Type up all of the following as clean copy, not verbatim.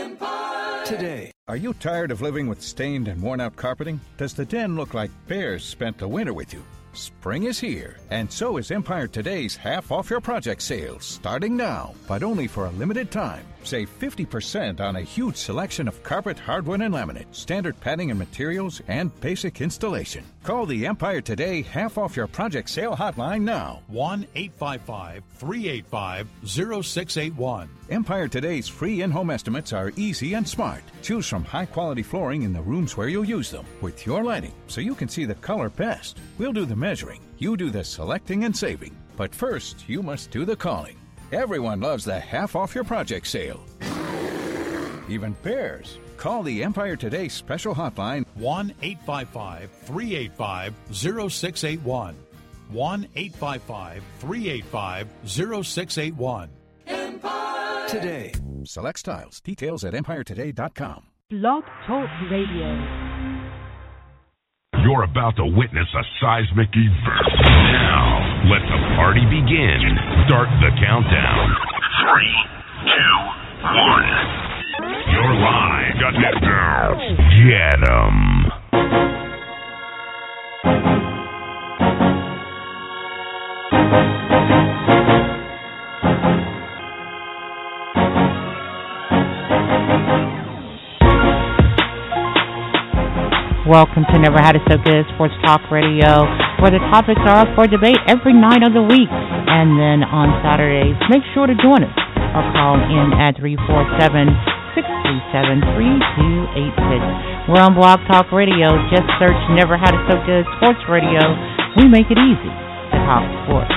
Today, are you tired of living with stained and worn-out carpeting? Does the den look like bears spent the winter with you? Spring is here, and so is Empire Today's half off your project sales, starting now, but only for a limited time. Save 50% on a huge selection of carpet, hardwood, and laminate, standard padding and materials, and basic installation. Call the Empire Today half off your project sale hotline now. 1-855-385-0681. Empire Today's free in-home estimates are easy and smart. Choose from high-quality flooring in the rooms where you'll use them, with your lighting, so you can see the color best. We'll do the measuring. You do the selecting and saving. But first, you must do the calling. Everyone loves the half off your project sale. Even bears. Call the Empire Today special hotline 1-855-385-0681. 1-855-385-0681. Empire Today. Select styles. Details at EmpireToday.com. Blog Talk Radio. You're about to witness a seismic event. Now, let the party begin. Start the countdown. 3, 2, 1. You're live. Shut it down. Get 'em. Welcome to Never Had It So Good Sports Talk Radio, where the topics are up for debate every night of the week. And then on Saturdays, make sure to join us or call in at 347-637-3286. We're on Blog Talk Radio. Just search Never Had It So Good Sports Radio. We make it easy to talk sports.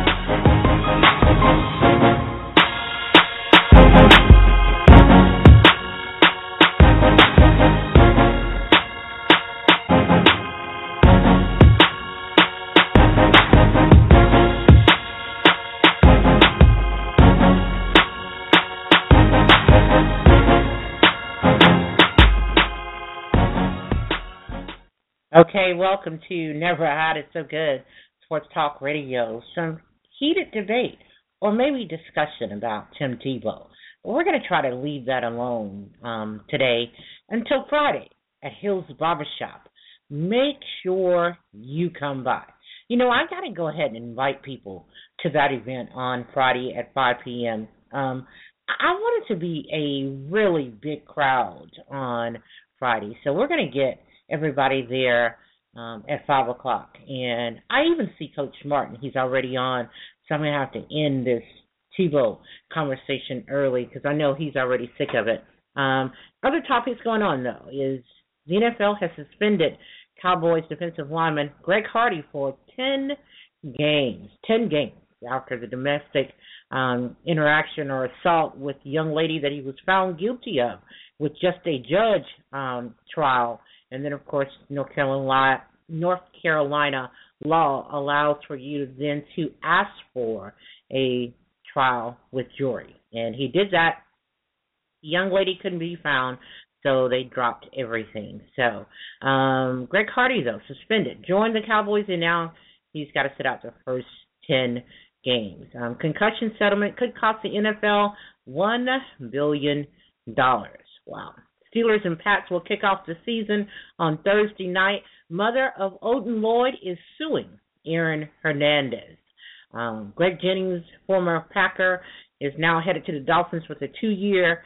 Okay, welcome to Never Had It So Good Sports Talk Radio. Some heated debate or maybe discussion about Tim Tebow. We're going to try to leave that alone today until Friday at Hill's Barbershop. Make sure you come by. You know, I got to go ahead and invite people to that event on Friday at 5 p.m. I want it to be a really big crowd on Friday, so we're going to get everybody there at 5 o'clock. And I even see Coach Martin. He's already on, so I'm going to have to end this Tebow conversation early because I know he's already sick of it. Other topics going on, though, is the NFL has suspended Cowboys defensive lineman Greg Hardy for 10 games after the domestic interaction or assault with the young lady that he was found guilty of with just a judge trial. And then, of course, North Carolina law allows for you then to ask for a trial with jury. And he did that. The young lady couldn't be found, so they dropped everything. So Greg Hardy, though, suspended, joined the Cowboys, and now he's got to sit out the first 10 games. Concussion settlement could cost the NFL $1 billion. Wow. Steelers and Pats will kick off the season on Thursday night. Mother of Odin Lloyd is suing Aaron Hernandez. Greg Jennings, former Packer, is now headed to the Dolphins with a two-year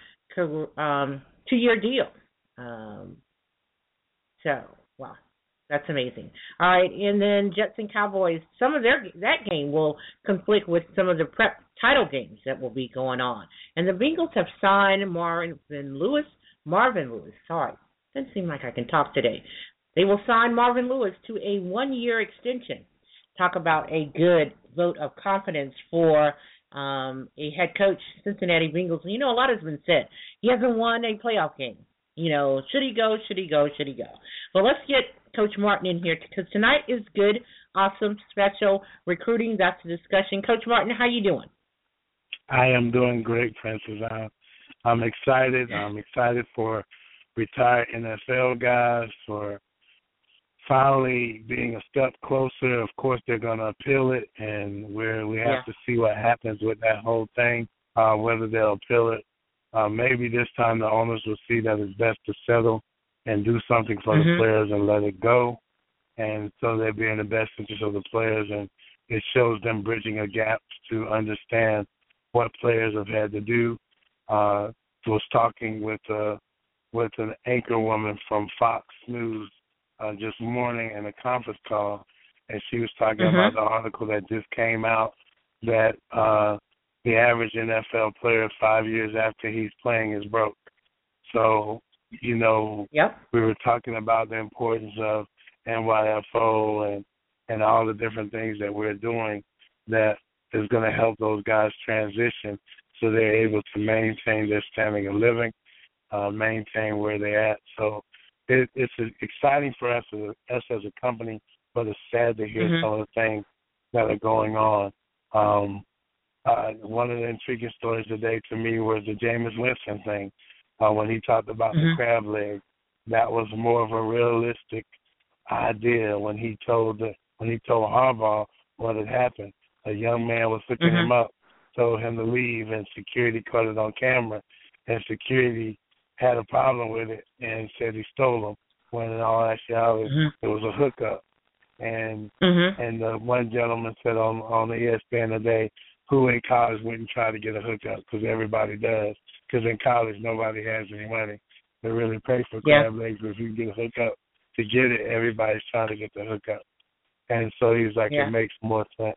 deal. Wow, that's amazing. All right, and then Jets and Cowboys, some of that game will conflict with some of the prep title games that will be going on. And the Bengals have signed Marvin Lewis, sorry. Doesn't seem like I can talk today. They will sign Marvin Lewis to a one-year extension. Talk about a good vote of confidence for a head coach, Cincinnati Bengals. You know, a lot has been said. He hasn't won a playoff game. You know, should he go? Well, let's get Coach Martin in here because tonight is good, awesome, special recruiting. That's the discussion. Coach Martin, how you doing? I am doing great, Princess. I'm excited. I'm excited for retired NFL guys for finally being a step closer. Of course, they're going to appeal it, and we have to see what happens with that whole thing, whether they'll appeal it maybe this time the owners will see that it's best to settle and do something for the players and let it go. And so they'll be in the best interest of the players, and it shows them bridging a gap to understand what players have had to do. Was talking with an anchor woman from Fox News this morning in a conference call, and she was talking about the article that just came out that the average NFL player 5 years after he's playing is broke. So, we were talking about the importance of NYFO and all the different things that we're doing that is going to help those guys transition so they're able to maintain their standing of living, maintain where they're at. So it's exciting for us as a company, but it's sad to hear some of the things that are going on. One of the intriguing stories today to me was the Jameis Winston thing. When he talked about the crab leg, that was more of a realistic idea when he told Harbaugh what had happened. A young man was looking him up, told him to leave, and security caught it on camera, and security had a problem with it and said he stole him, when in all actuality it was a hookup. And one gentleman said on the ESPN today, who in college wouldn't try to get a hookup, because everybody does, because in college nobody has any money to really pay for crab legs, but if you get a hookup to get it, everybody's trying to get the hookup. And so he's like, it makes more sense.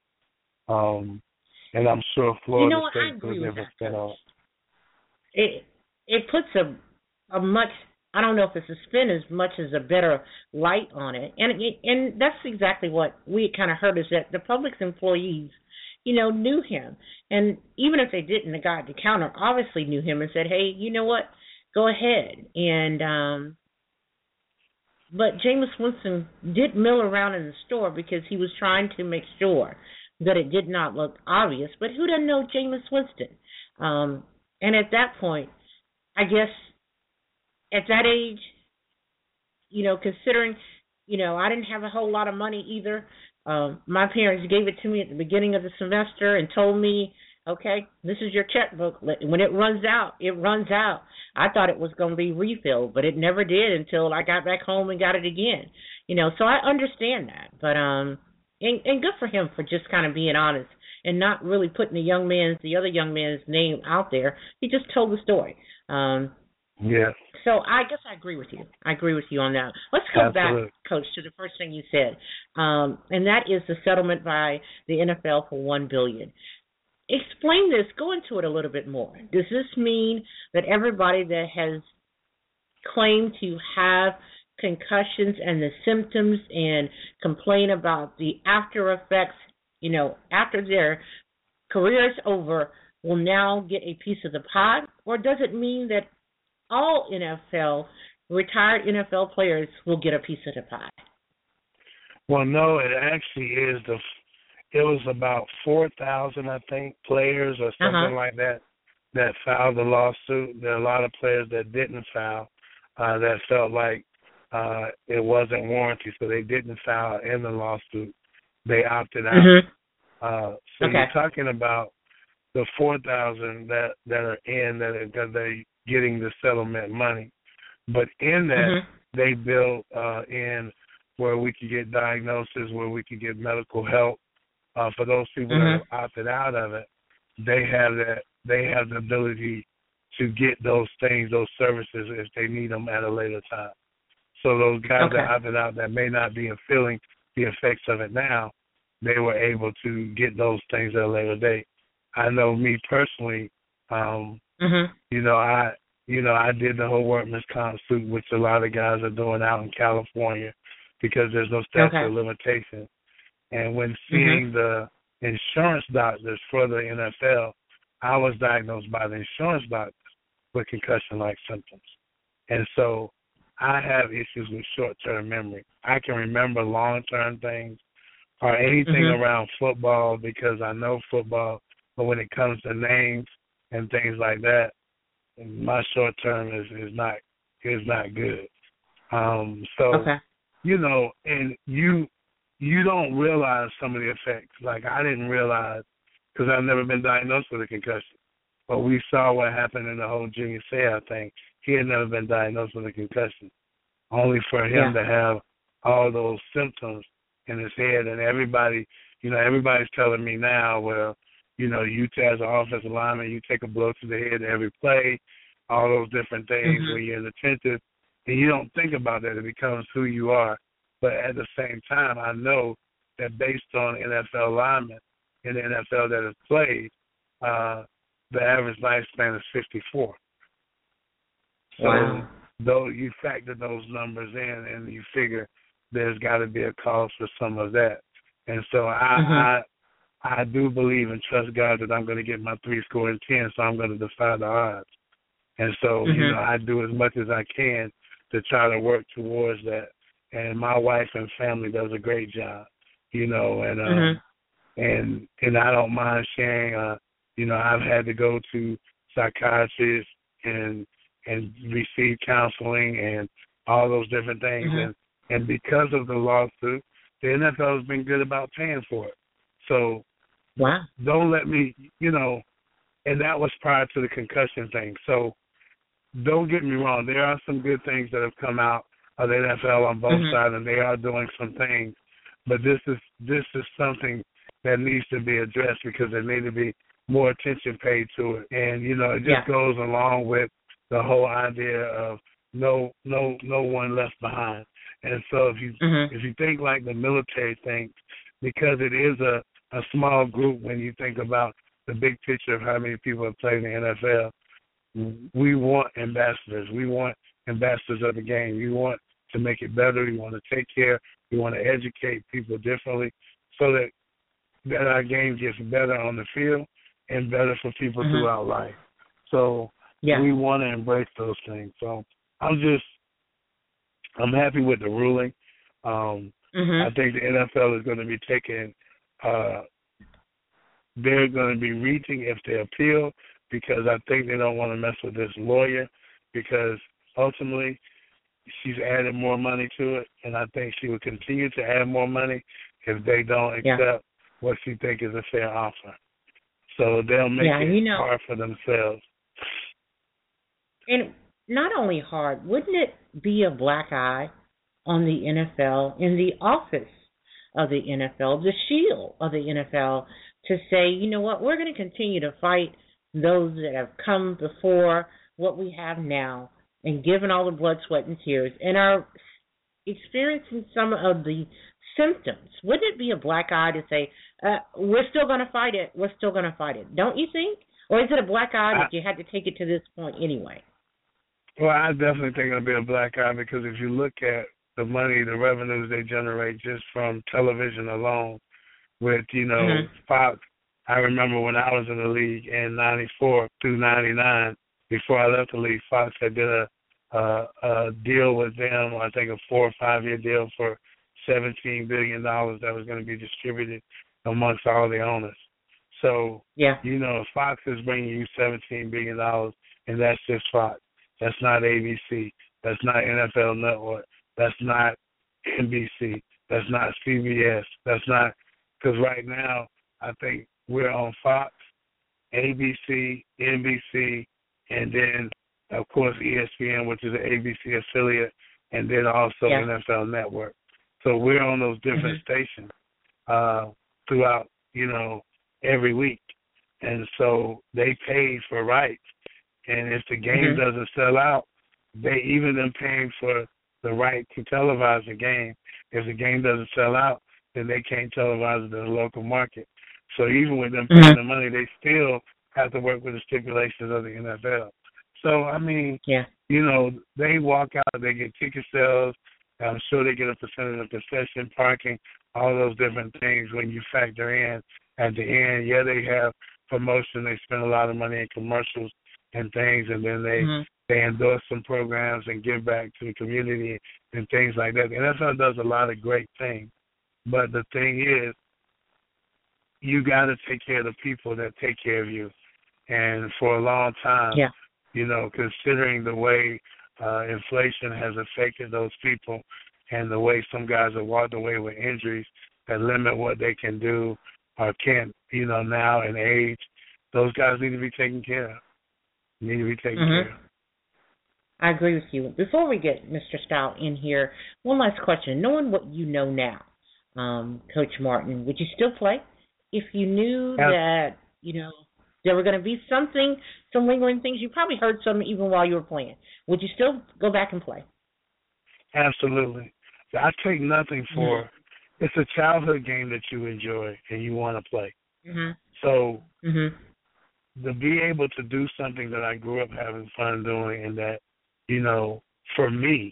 And I'm sure Florida State put a different spin on it. It puts a much, I don't know if it's a spin as much as a better light on it. And that's exactly what we kind of heard, is that the Publix employees, knew him. And even if they didn't, the guy at the counter obviously knew him and said, hey, you know what, go ahead. And but Jameis Winston did mill around in the store because he was trying to make sure that it did not look obvious. But who doesn't know Jameis Winston? And at that point, I guess at that age, considering, I didn't have a whole lot of money either. My parents gave it to me at the beginning of the semester and told me, okay, this is your checkbook. When it runs out, it runs out. I thought it was going to be refilled, but it never did until I got back home and got it again. So I understand that. But and good for him for just kind of being honest and not really putting the other young man's name out there. He just told the story. So I guess I agree with you. I agree with you on that. Let's go back, Coach, to the first thing you said, and that is the settlement by the NFL for $1 billion. Explain this. Go into it a little bit more. Does this mean that everybody that has claimed to have concussions and the symptoms and complain about the after effects, after their career is over, will now get a piece of the pie? Or does it mean that all retired NFL players will get a piece of the pie? Well, no, it actually is it was about 4,000, I think, players or something like that filed the lawsuit. There are a lot of players that didn't file that felt like it wasn't warranted, so they didn't file in the lawsuit. They opted out. So you're talking about the 4,000 that are in, that they're getting the settlement money. But in that, they built in where we could get diagnosis, where we could get medical help. For those people that have opted out of it, they have the ability to get those things, those services, if they need them at a later time. So those guys that opted out that may not be feeling the effects of it now, they were able to get those things at a later date. I know me personally, I did the whole workman's comp suit, which a lot of guys are doing out in California because there's no statute of limitations. And when seeing the insurance doctors for the NFL, I was diagnosed by the insurance doctors with concussion-like symptoms. And so I have issues with short-term memory. I can remember long-term things or anything around football because I know football, but when it comes to names and things like that, my short-term is not good. And you don't realize some of the effects. Like I didn't realize, because I've never been diagnosed with a concussion. But we saw what happened in the whole Junior Seau thing. He had never been diagnosed with a concussion, only for him to have all those symptoms in his head. And everybody's telling me now, well, you as an offensive lineman, you take a blow to the head every play, all those different things when you're inattentive. And you don't think about that. It becomes who you are. But at the same time, I know that based on NFL linemen in the NFL that have played, the average lifespan is 54. So though you factor those numbers in and you figure there's got to be a cause for some of that. And so I do believe and trust God that I'm going to get my 3 score and 10, so I'm going to defy the odds. And so, I do as much as I can to try to work towards that. And my wife and family does a great job, and I don't mind sharing. I've had to go to psychiatrists and receive counseling and all those different things. And because of the lawsuit, the NFL has been good about paying for it. So don't let me, and that was prior to the concussion thing. So don't get me wrong. There are some good things that have come out of the NFL on both sides, and they are doing some things. But this is something that needs to be addressed because there needs to be more attention paid to it. And, it just goes along with the whole idea of no one left behind. And so if you think like the military thinks, because it is a small group when you think about the big picture of how many people have played in the NFL, we want ambassadors. We want ambassadors of the game. We want to make it better. We want to take care. We want to educate people differently so that our game gets better on the field and better for people throughout life. So we want to embrace those things. So I'm happy with the ruling. I think the NFL is going to be taking they're going to be reaching if they appeal, because I think they don't want to mess with this lawyer, because ultimately she's added more money to it, and I think she will continue to add more money if they don't accept what she thinks is a fair offer. So they'll make it hard for themselves. And not only hard, wouldn't it be a black eye on the NFL, in the office of the NFL, the shield of the NFL, to say, you know what, we're going to continue to fight those that have come before what we have now and given all the blood, sweat, and tears and are experiencing some of the symptoms. Wouldn't it be a black eye to say, we're still going to fight it, we're still going to fight it? Don't you think? Or is it a black eye that you had to take it to this point anyway? Well, I definitely think it'll be a black eye, because if you look at the money, the revenues they generate just from television alone with, Fox. I remember when I was in the league in 94 through 99, before I left the league, Fox had did a deal with them, I think a 4 or 5 year deal for $17 billion that was going to be distributed amongst all the owners. So, Fox is bringing you $17 billion, and that's just Fox. That's not ABC. That's not NFL Network. That's not NBC. That's not CBS. That's not, because right now I think we're on Fox, ABC, NBC, and then, of course, ESPN, which is an ABC affiliate, and then also NFL Network. So we're on those different stations throughout, every week. And so they pay for rights. And if the game doesn't sell out, even them paying for the right to televise the game, if the game doesn't sell out, then they can't televise it in the local market. So even with them paying the money, they still have to work with the stipulations of the NFL. So, I mean, they walk out, they get ticket sales. I'm sure they get a percentage of concession, parking, all those different things when you factor in at the end. Yeah, they have promotion. They spend a lot of money in commercials and things, and then they endorse some programs and give back to the community and things like that. The NFL does a lot of great things. But the thing is, you got to take care of the people that take care of you. And for a long time, considering the way inflation has affected those people and the way some guys have walked away with injuries that limit what they can do or can't, now in age, those guys need to be taken care of. Care of. I agree with you. Before we get Mr. Stout in here, one last question. Knowing what you know now, Coach Martin, would you still play if you knew that, there were going to be some lingering things? You probably heard some even while you were playing. Would you still go back and play? Absolutely. I take nothing for it's a childhood game that you enjoy and you want to play. So to be able to do something that I grew up having fun doing and that, for me,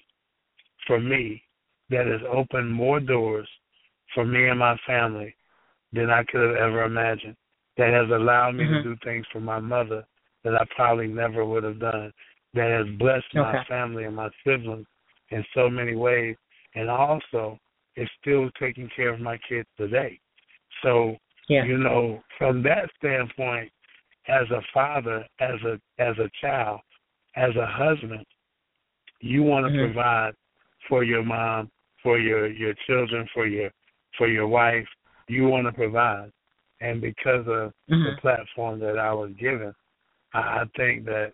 that has opened more doors for me and my family than I could have ever imagined. That has allowed me to do things for my mother that I probably never would have done. That has blessed my family and my siblings in so many ways, and also is still taking care of my kids today. So, from that standpoint, as a father, as a child, as a husband, you want to provide for your mom, for your children, for your wife. You want to provide. And because of the platform that I was given, I think that,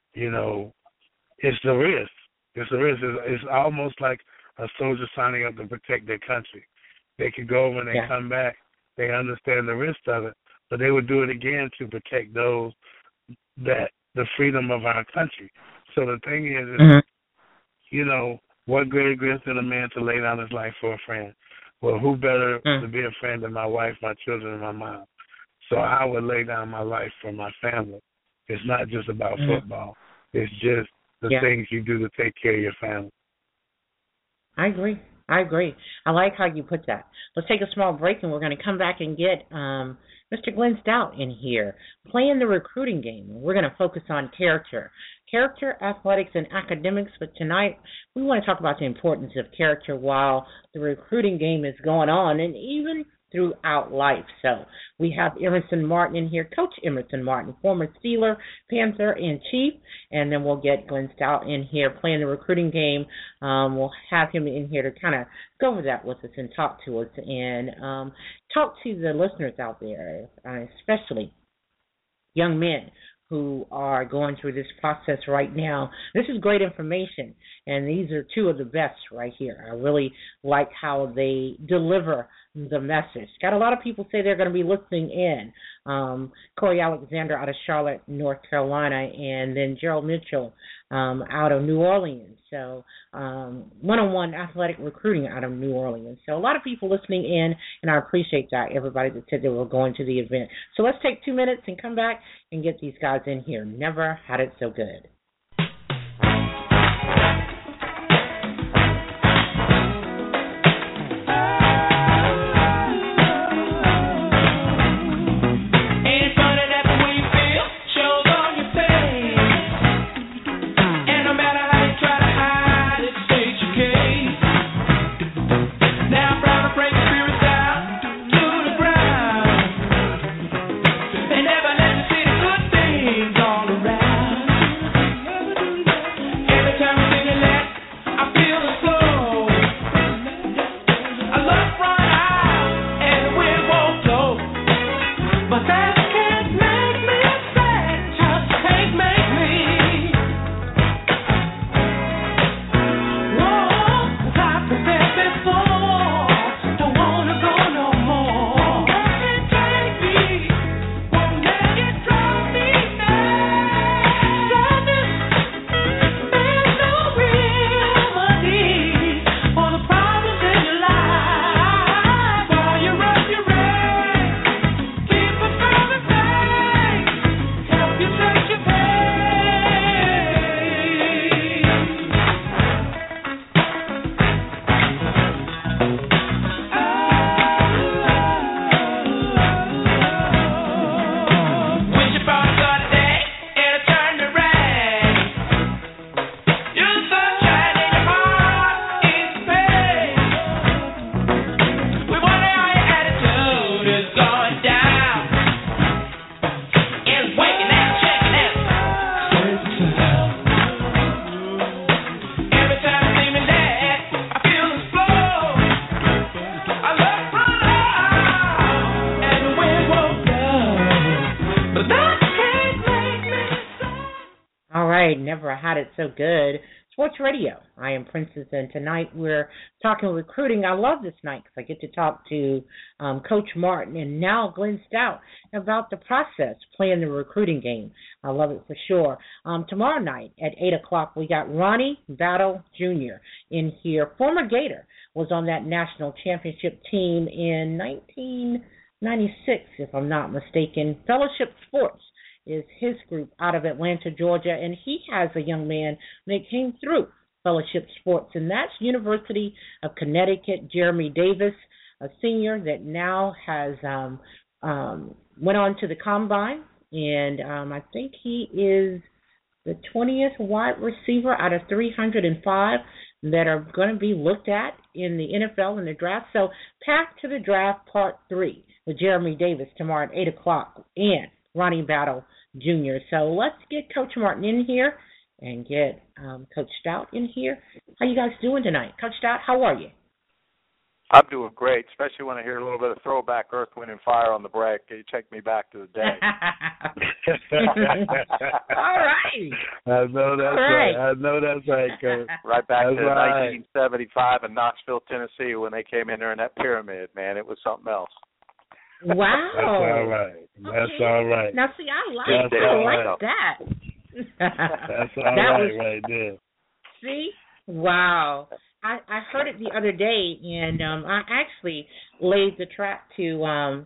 it's the risk. It's a risk. It's almost like a soldier signing up to protect their country. They could go when they come back. They understand the risk of it, but they would do it again to protect those that the freedom of our country. So the thing is, what greater grace than a man to lay down his life for a friend? Well, who better to be a friend than my wife, my children, and my mom? So I would lay down my life for my family. It's not just about football. It's just the things you do to take care of your family. I agree. I like how you put that. Let's take a small break, and we're going to come back and get Mr. Glenn Stout in here playing the recruiting game. We're going to focus on character, athletics, and academics. But tonight, we want to talk about the importance of character while the recruiting game is going on, and even throughout life. So we have Emerson Martin in here, Coach Emerson Martin, former Steeler, Panther, and Chief, and then we'll get Glenn Stout in here playing the recruiting game. We'll have him in here to kind of go over that with us and talk to us and talk to the listeners out there, especially young men who are going through this process right now. This is great information, and these are two of the best right here. I really like how they deliver the message. Got a lot of people say they're going to be listening in. Corey Alexander out of Charlotte, North Carolina, and then Gerald Mitchell out of New Orleans. So one-on-one athletic recruiting out of New Orleans. So a lot of people listening in, and I appreciate that, everybody that said they were going to the event. So let's take 2 minutes and come back and get these guys in here. Never had it so good. Never let me see the good things all around. Never Had It So Good. Sports Radio. I am Princess, and tonight we're talking recruiting. I love this night because I get to talk to Coach Martin and now Glenn Stout about the process, playing the recruiting game. I love it for sure. Tomorrow night at 8 o'clock, we got Ronnie Battle Jr. in here. Former Gator, was on that national championship team in 1996, if I'm not mistaken. Fellowship Sports is his group out of Atlanta, Georgia, and he has a young man that came through Fellowship Sports, and that's University of Connecticut, Jeremy Davis, a senior that now has went on to the combine, and I think he is the 20th wide receiver out of 305 that are going to be looked at in the NFL in the draft. So Path to the Draft Part 3 with Jeremy Davis tomorrow at 8 o'clock and Ronnie Battle Jr. So let's get Coach Martin in here and get Coach Stout in here. How you guys doing tonight? Coach Stout, how are you? I'm doing great, especially when I hear a little bit of throwback Earth, Wind, and Fire on the break. You take me back to the day. All right. I know that's right. I know that's right, Coach. Right back to 1975 in Knoxville, Tennessee, when they came in there in that pyramid, man. It was something else. Wow. That's all right. That's all right. Now, see, I like that. That's all right there. See? Wow. I heard it the other day, and I actually laid the track to a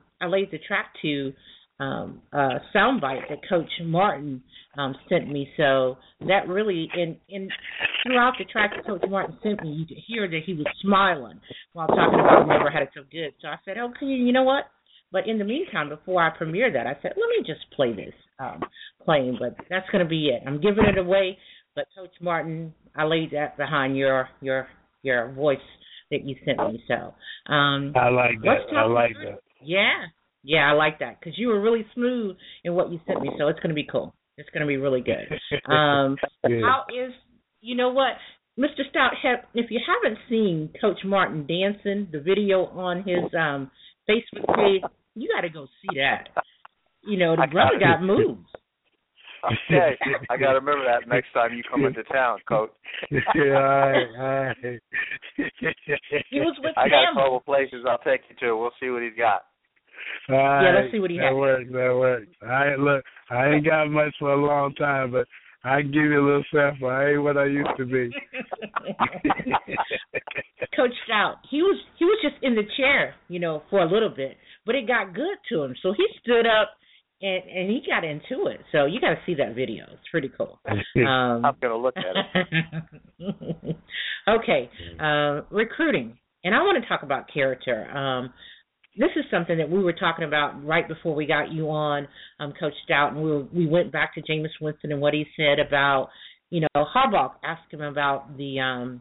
soundbite that Coach Martin sent me. So that really, throughout the track that Coach Martin sent me, you could hear that he was smiling while talking about Never Had It So Good. So I said, okay, you know what? But in the meantime, before I premiere that, I said, let me just play this playing. But that's going to be it. I'm giving it away. But Coach Martin, I laid that behind your voice that you sent me. So I like that. I like that. Yeah, I like that because you were really smooth in what you sent me. So it's going to be cool. It's going to be really good. How is, you know what, Mr. Stout? If you haven't seen Coach Martin dancing, the video on his Facebook page, you got to go see that. You know, the brother got moves. Okay, I got to remember that next time you come into town, Coach. Yeah, he was with I got a couple places I'll take you to. We'll see what he's got. Yeah, let's see what he has. That works. I ain't got much for a long time, but I can give you a little sample. I ain't what I used to be. Coach Stout, he was just in the chair, for a little bit, but it got good to him, so he stood up and he got into it. So you got to see that video. It's pretty cool. I'm going to look at it. Okay, recruiting, and I want to talk about character. This is something that we were talking about right before we got you on, Coach Stout, and we went back to Jameis Winston and what he said about, Harbaugh asked him about the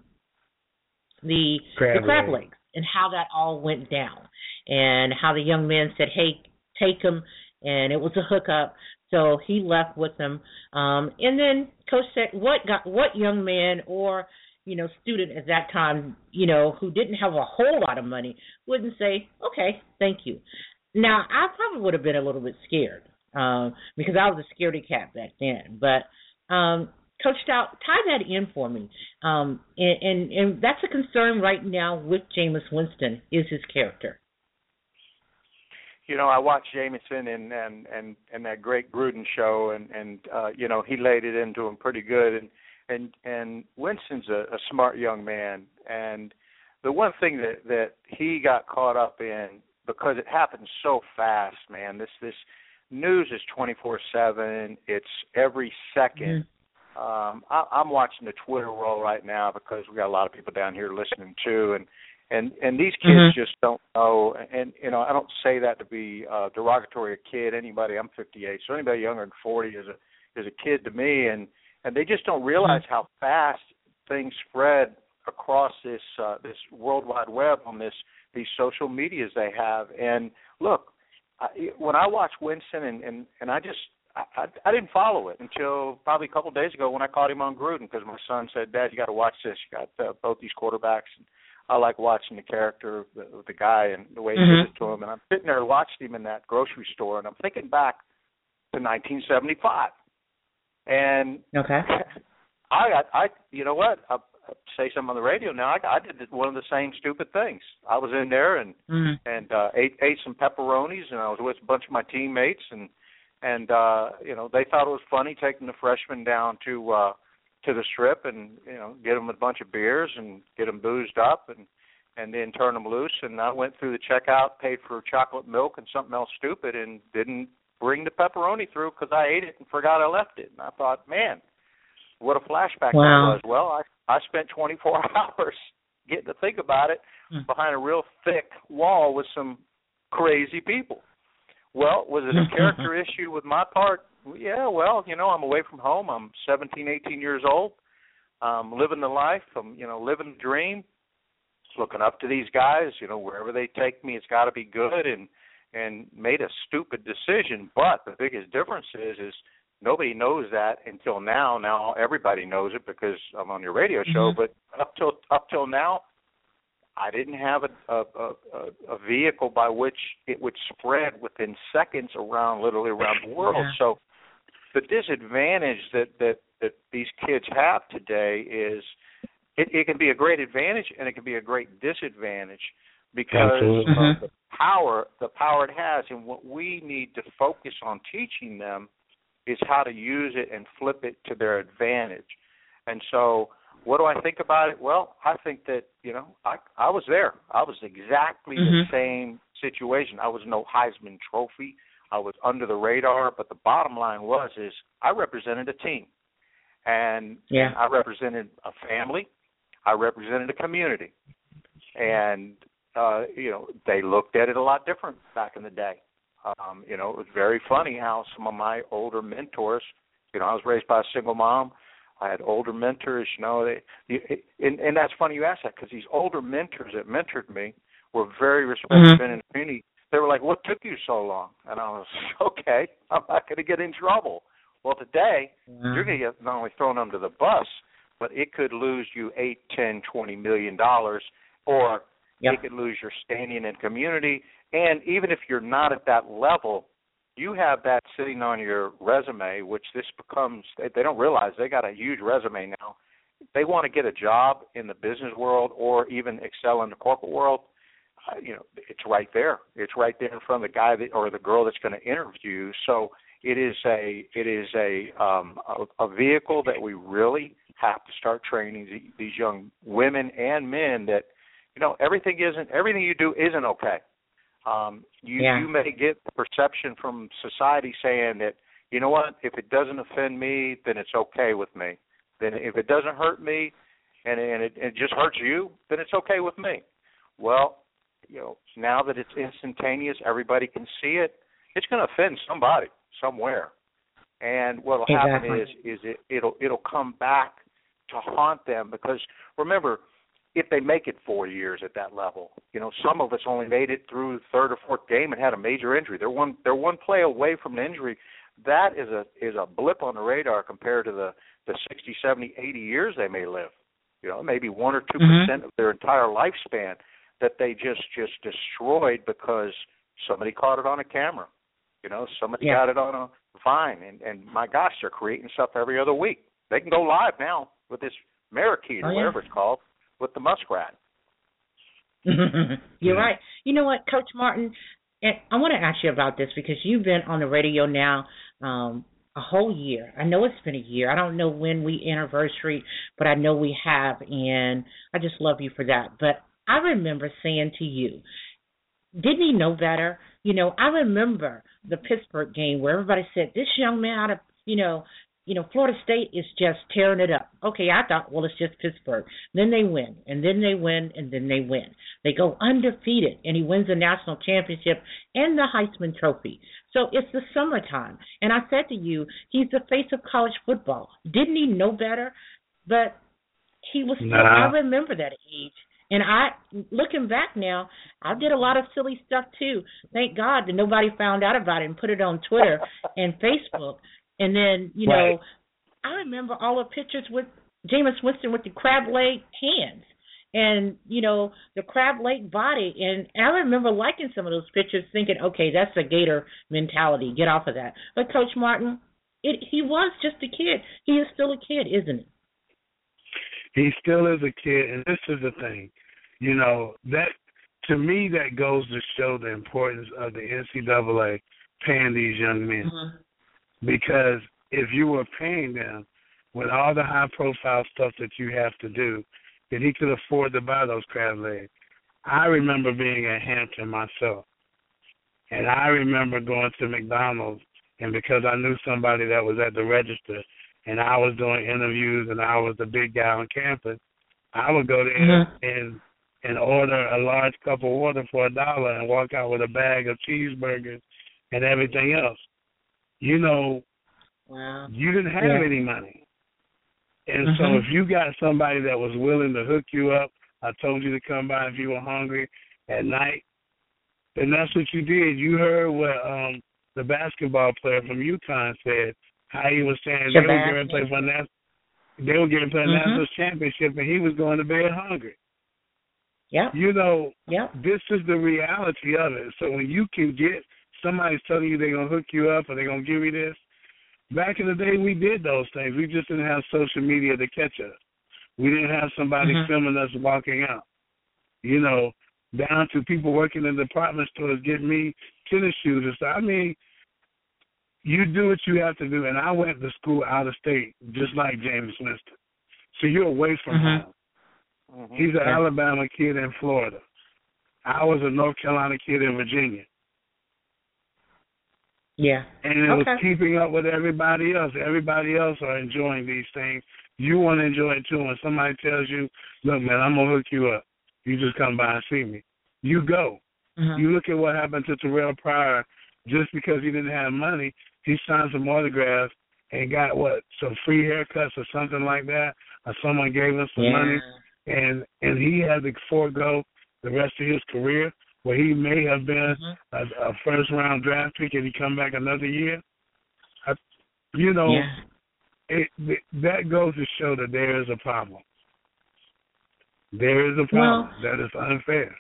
crab legs and how that all went down, and how the young man said, "Hey, take him," and it was a hookup, so he left with them. And then Coach said, "What young man or student at that time, who didn't have a whole lot of money, wouldn't say, okay, thank you." Now, I probably would have been a little bit scared because I was a scaredy cat back then. But Coach Stout, tie that in for me. And that's a concern right now with Jameis Winston, is his character. I watched Jameson and that great Gruden show, and he laid it into him pretty good. And Winston's a smart young man, and the one thing that he got caught up in, because it happens so fast, man, this news is 24/7. It's every second. I'm watching the Twitter roll right now because we got a lot of people down here listening too, and these kids just don't know. And I don't say that to be derogatory to kid, anybody. I'm 58, so anybody younger than 40 is a kid to me, and they just don't realize how fast things spread across this World Wide Web on these social medias they have. And look, when I watch Winston, and I didn't follow it until probably a couple of days ago when I caught him on Gruden, because my son said, "Dad, you got to watch this. You got both these quarterbacks." And I like watching the character of the guy and the way he gives it to him. And I'm sitting there watching him in that grocery store, and I'm thinking back to 1975. And You know what? I'll say something on the radio now. I did one of the same stupid things. I was in there and ate some pepperonis, and I was with a bunch of my teammates, and you know, they thought it was funny taking the freshmen down to the strip and, you know, get them a bunch of beers and get them boozed up and then turn them loose. And I went through the checkout, paid for chocolate milk and something else stupid, and didn't bring the pepperoni through because I ate it and forgot I left it. And I thought, man, what a flashback that was. Well, I spent 24 hours getting to think about it behind a real thick wall with some crazy people. Well, was it a character issue with my part? Yeah, well, you know, I'm away from home. I'm 17, 18 years old. I'm living the life. I'm, you know, living the dream. Looking up to these guys, you know, wherever they take me, it's got to be good, and made a stupid decision. But the biggest difference is nobody knows that until now. Now everybody knows it because I'm on your radio show. But up till now, I didn't have a vehicle by which it would spread within seconds literally around the world. Yeah. So the disadvantage that these kids have today is it can be a great advantage and it can be a great disadvantage because of the power it has. And what we need to focus on teaching them is how to use it and flip it to their advantage. And so what do I think about it? Well, I think that, you know, I was there. I was exactly the same situation. I was no Heisman Trophy. I was under the radar, but the bottom line is I represented a team. And I represented a family. I represented a community. And, you know, they looked at it a lot different back in the day. You know, it was very funny how some of my older mentors, you know, I was raised by a single mom. I had older mentors, you know, and that's funny you ask that because these older mentors that mentored me were very respected in the community. They were like, what took you so long? And I was, okay, I'm not going to get in trouble. Well, today, you're going to get not only thrown under the bus, but it could lose you $8, $10, $20 million, or it could lose your standing in community. And even if you're not at that level, you have that sitting on your resume, which this becomes, they don't realize they got a huge resume now. They want to get a job in the business world or even excel in the corporate world. You know, it's right there. It's right there in front of the guy or the girl that's going to interview. So it is a vehicle that we really have to start training these young women and men that, you know, everything you do isn't okay. You may get the perception from society saying that, you know what, if it doesn't offend me, then it's okay with me. Then if it doesn't hurt me and it just hurts you, then it's okay with me. Well, you know, now that it's instantaneous, everybody can see it, it's going to offend somebody somewhere. And what will happen is it'll come back to haunt them because, remember, if they make it 4 years at that level, you know, some of us only made it through the third or fourth game and had a major injury. They're one play away from an injury. That is a blip on the radar compared to the 60, 70, 80 years they may live. You know, maybe 1 or 2% of their entire lifespan that they just destroyed because somebody caught it on a camera. You know, somebody got it on a Vine. And my gosh, they're creating stuff every other week. They can go live now with this Marrakeet or whatever it's called with the muskrat. You're right. You know what, Coach Martin, I want to ask you about this because you've been on the radio now a whole year. I know it's been a year. I don't know when we anniversary, but I know we have, and I just love you for that. But I remember saying to you, didn't he know better? You know, I remember the Pittsburgh game where everybody said, this young man out of, Florida State is just tearing it up. Okay, I thought, well, it's just Pittsburgh. Then they win, and then they win, and then they win. They go undefeated, and he wins the national championship and the Heisman Trophy. So it's the summertime. And I said to you, he's the face of college football. Didn't he know better? But he was still, I remember that age. And looking back now, I did a lot of silly stuff too. Thank God that nobody found out about it and put it on Twitter and Facebook. And then, I remember all the pictures with Jameis Winston with the crab leg hands and, the crab leg body. And I remember liking some of those pictures thinking, okay, that's a Gator mentality. Get off of that. But Coach Martin, he was just a kid. He is still a kid, isn't he? He still is a kid, and this is the thing. You know, that to me, that goes to show the importance of the NCAA paying these young men. Because if you were paying them with all the high-profile stuff that you have to do, then he could afford to buy those crab legs. I remember being at Hampton myself, and I remember going to McDonald's, and because I knew somebody that was at the register, and I was doing interviews, and I was the big guy on campus, I would go there and order a large cup of water for $1 and walk out with a bag of cheeseburgers and everything else. You know, you didn't have any money. And so if you got somebody that was willing to hook you up, I told you to come by if you were hungry at night, then that's what you did. You heard what the basketball player from UConn said, how he was saying they were going to play for a national championship, and he was going to bed hungry. Yeah. You know, this is the reality of it. So when you can get somebody's telling you they're going to hook you up or they're going to give you this, back in the day we did those things. We just didn't have social media to catch us. We didn't have somebody filming us walking out. You know, down to people working in department stores getting me tennis shoes and stuff. I mean, you do what you have to do. And I went to school out of state just like James Winston. So you're away from home. He's an Alabama kid in Florida. I was a North Carolina kid in Virginia. Yeah. And it was keeping up with everybody else. Everybody else are enjoying these things. You want to enjoy it too. When somebody tells you, look, man, I'm going to hook you up. You just come by and see me. You go. You look at what happened to Terrell Pryor. Just because he didn't have money, he signed some autographs and got, some free haircuts or something like that, or someone gave him some money. And he had to forego the rest of his career, where he may have been a first-round draft pick and he come back another year. That goes to show that there is a problem. There is a problem. That is unfair.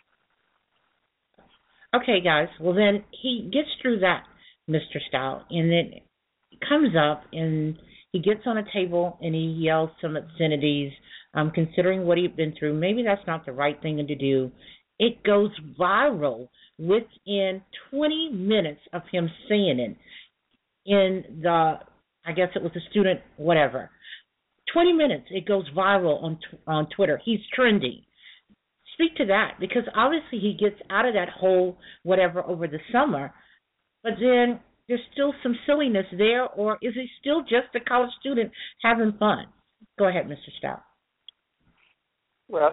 Okay, guys. Well, then he gets through that, Mr. Stout, and then comes up and he gets on a table and he yells some obscenities, considering what he'd been through. Maybe that's not the right thing to do. It goes viral within 20 minutes of him saying it in I guess it was a student, whatever. 20 minutes, it goes viral on Twitter. He's trending. Speak to that, because obviously he gets out of that hole, whatever, over the summer, but then there's still some silliness there, or is he still just a college student having fun? Go ahead, Mr. Stout. Well,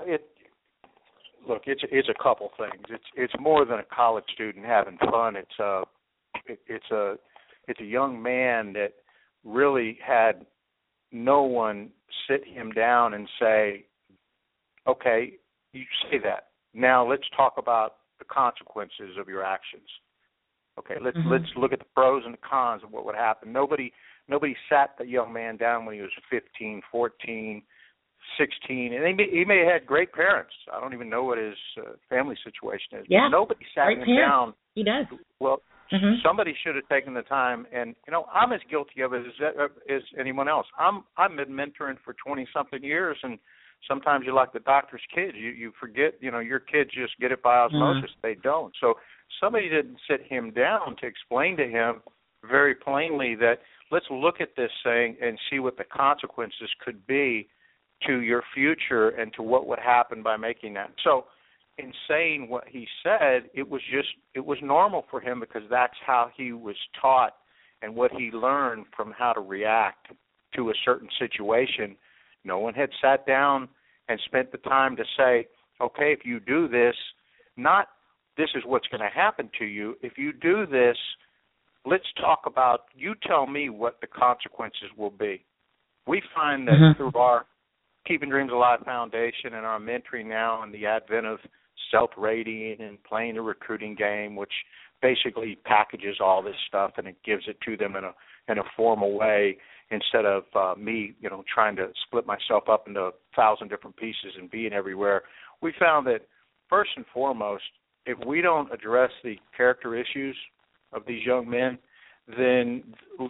it's a couple things. It's more than a college student having fun. It's a young man that really had no one sit him down and say, okay, you say that. Now let's talk about the consequences of your actions. Okay, let's look at the pros and the cons of what would happen. Nobody sat the young man down when he was 15, 14, 16, and he may have had great parents. I don't even know what his family situation is. Yeah, nobody sat him down. He does. Well, somebody should have taken the time, and I'm as guilty of it as anyone else. I've been mentoring for 20-something years, and sometimes you're like the doctor's kids. You forget, your kids just get it by osmosis. They don't. So somebody didn't sit him down to explain to him very plainly that let's look at this thing and see what the consequences could be to your future and to what would happen by making that. So in saying what he said, it was normal for him because that's how he was taught and what he learned from how to react to a certain situation. No one had sat down and spent the time to say, okay, if you do this, not this is what's going to happen to you. If you do this, let's talk about, you tell me what the consequences will be. We find that through our Keeping Dreams Alive Foundation and our mentoring now and the advent of self-rating and playing the recruiting game, which basically packages all this stuff and it gives it to them in a formal way instead of me, trying to split myself up into 1,000 different pieces and being everywhere. We found that first and foremost, if we don't address the character issues of these young men, then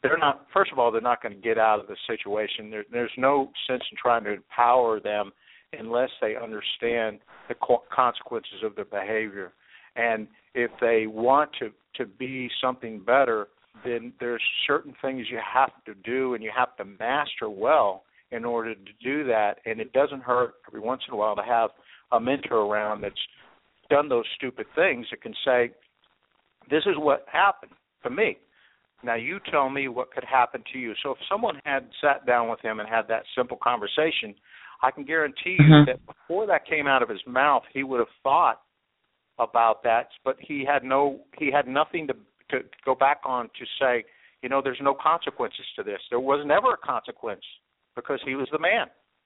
they're not. First of all, they're not going to get out of the situation. There's no sense in trying to empower them unless they understand the consequences of their behavior. And if they want to be something better, then there's certain things you have to do and you have to master well in order to do that. And it doesn't hurt every once in a while to have a mentor around that's done those stupid things that can say, this is what happened to me. Now you tell me what could happen to you. So if someone had sat down with him and had that simple conversation, I can guarantee you that before that came out of his mouth, he would have thought about that, but he had nothing to go back on to say, there's no consequences to this. There was never a consequence because he was the man.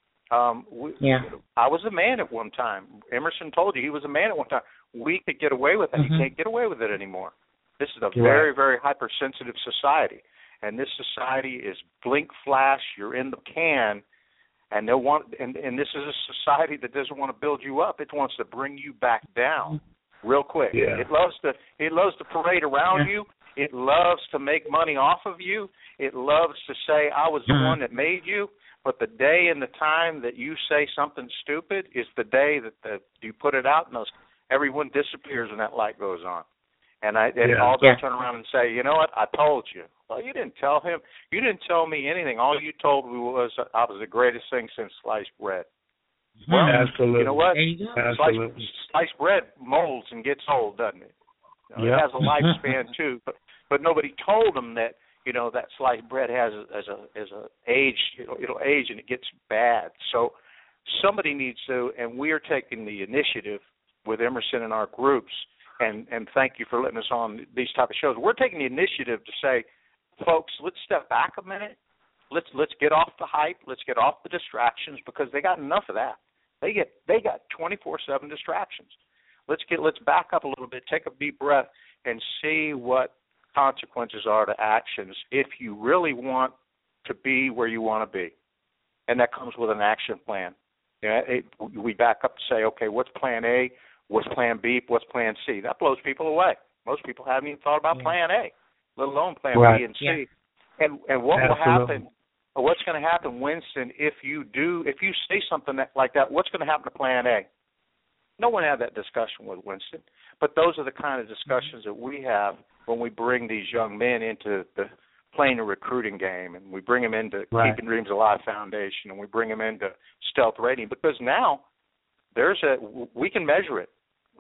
I was a man at one time. Emerson told you he was a man at one time. We could get away with it. You can't get away with it anymore. This is a very, very hypersensitive society, and this society is blink, flash, you're in the can, and they'll want. And this is a society that doesn't want to build you up. It wants to bring you back down real quick. Yeah. It loves to parade around you. It loves to make money off of you. It loves to say, I was the one that made you. But the day and the time that you say something stupid is the day that you put it out, and everyone disappears when that light goes on. And all they turn around and say, you know what, I told you. Well, you didn't tell him. You didn't tell me anything. All you told me was I was the greatest thing since sliced bread. Well, absolutely. You know what? Absolutely. Sliced bread molds and gets old, doesn't it? It has a lifespan too, but nobody told them that that sliced bread has as a age. It'll age and it gets bad. So somebody needs to, and we are taking the initiative with Emerson and our groups. And thank you for letting us on these type of shows. We're taking the initiative to say, folks, let's step back a minute. Let's get off the hype. Let's get off the distractions because they got enough of that. They got 24/7 distractions. Let's back up a little bit, take a deep breath, and see what consequences are to actions if you really want to be where you want to be. And that comes with an action plan. We back up to say, okay, what's plan A? What's plan B? What's plan C? That blows people away. Most people haven't even thought about plan A, let alone plan B and C. Yeah. And what will happen, or what's going to happen, Winston, if you say something like that, what's going to happen to plan A? No one had that discussion with Winston. But those are the kind of discussions that we have when we bring these young men into the playing a recruiting game, and we bring them into Keeping Dreams Alive Foundation, and we bring them into Stealth Rating, because now we can measure it.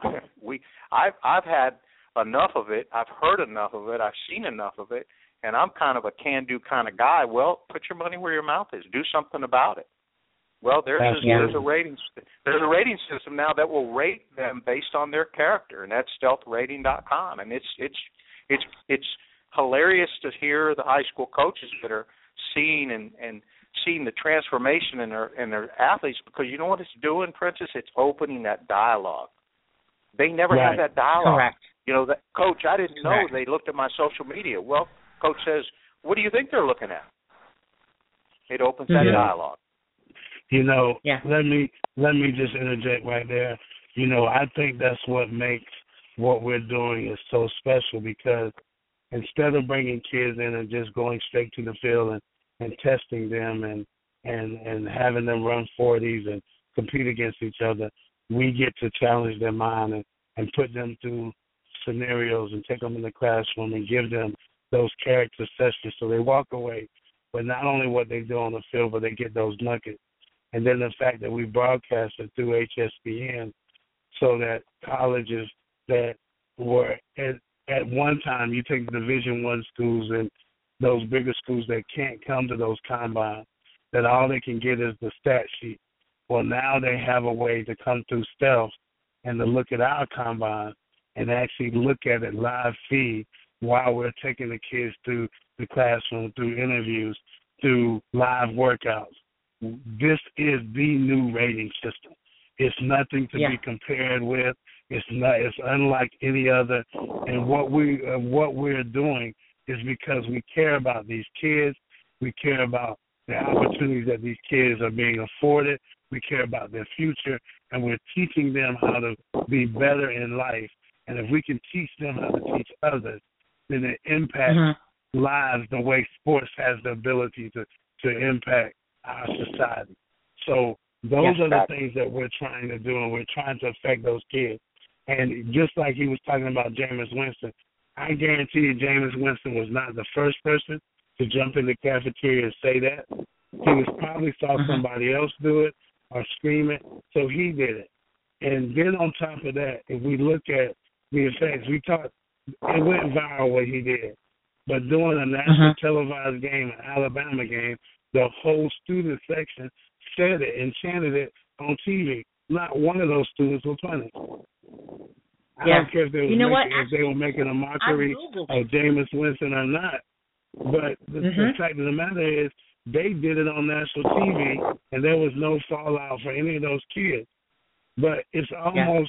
I've had enough of it. I've heard enough of it. I've seen enough of it, and I'm kind of a can-do kind of guy. Well, put your money where your mouth is. Do something about it. Well, there's a rating system now that will rate them based on their character, and that's stealthrating.com. And it's hilarious to hear the high school coaches that are seeing and seeing the transformation in their athletes, because you know what it's doing, Princess? It's opening that dialogue. They never had that dialogue. Correct. That coach, I didn't know they looked at my social media. Well, coach says, what do you think they're looking at? It opens that dialogue. Let me just interject right there. I think that's what makes what we're doing is so special, because instead of bringing kids in and just going straight to the field and testing them and having them run 40s and compete against each other, we get to challenge their mind and put them through scenarios and take them in the classroom and give them those character sessions so they walk away with not only what they do on the field, but they get those nuggets. And then the fact that we broadcast it through HSPN so that colleges that were at one time, you take Division I schools and those bigger schools that can't come to those combines, that all they can get is the stat sheet. Well, now they have a way to come through Stealth and to look at our combine and actually look at it live feed while we're taking the kids through the classroom, through interviews, through live workouts. This is the new rating system. It's nothing to be compared with. It's unlike any other. And what we're doing is because we care about these kids. We care about the opportunities that these kids are being afforded. We care about their future, and we're teaching them how to be better in life. And if we can teach them how to teach others, then the impact lives the way sports has the ability to impact our society. So those are the things that we're trying to do, and we're trying to affect those kids. And just like he was talking about Jameis Winston, I guarantee you Jameis Winston was not the first person to jump in the cafeteria and say that. He was probably saw somebody else do it or scream it, so he did it. And then on top of that, if we look at the effects, it went viral what he did. But during a national televised game, an Alabama game, the whole student section said it and chanted it on TV. Not one of those students was punished. I don't care if they were making a mockery of Jameis Winston or not. But the fact of the matter is, they did it on national TV, and there was no fallout for any of those kids. But it's almost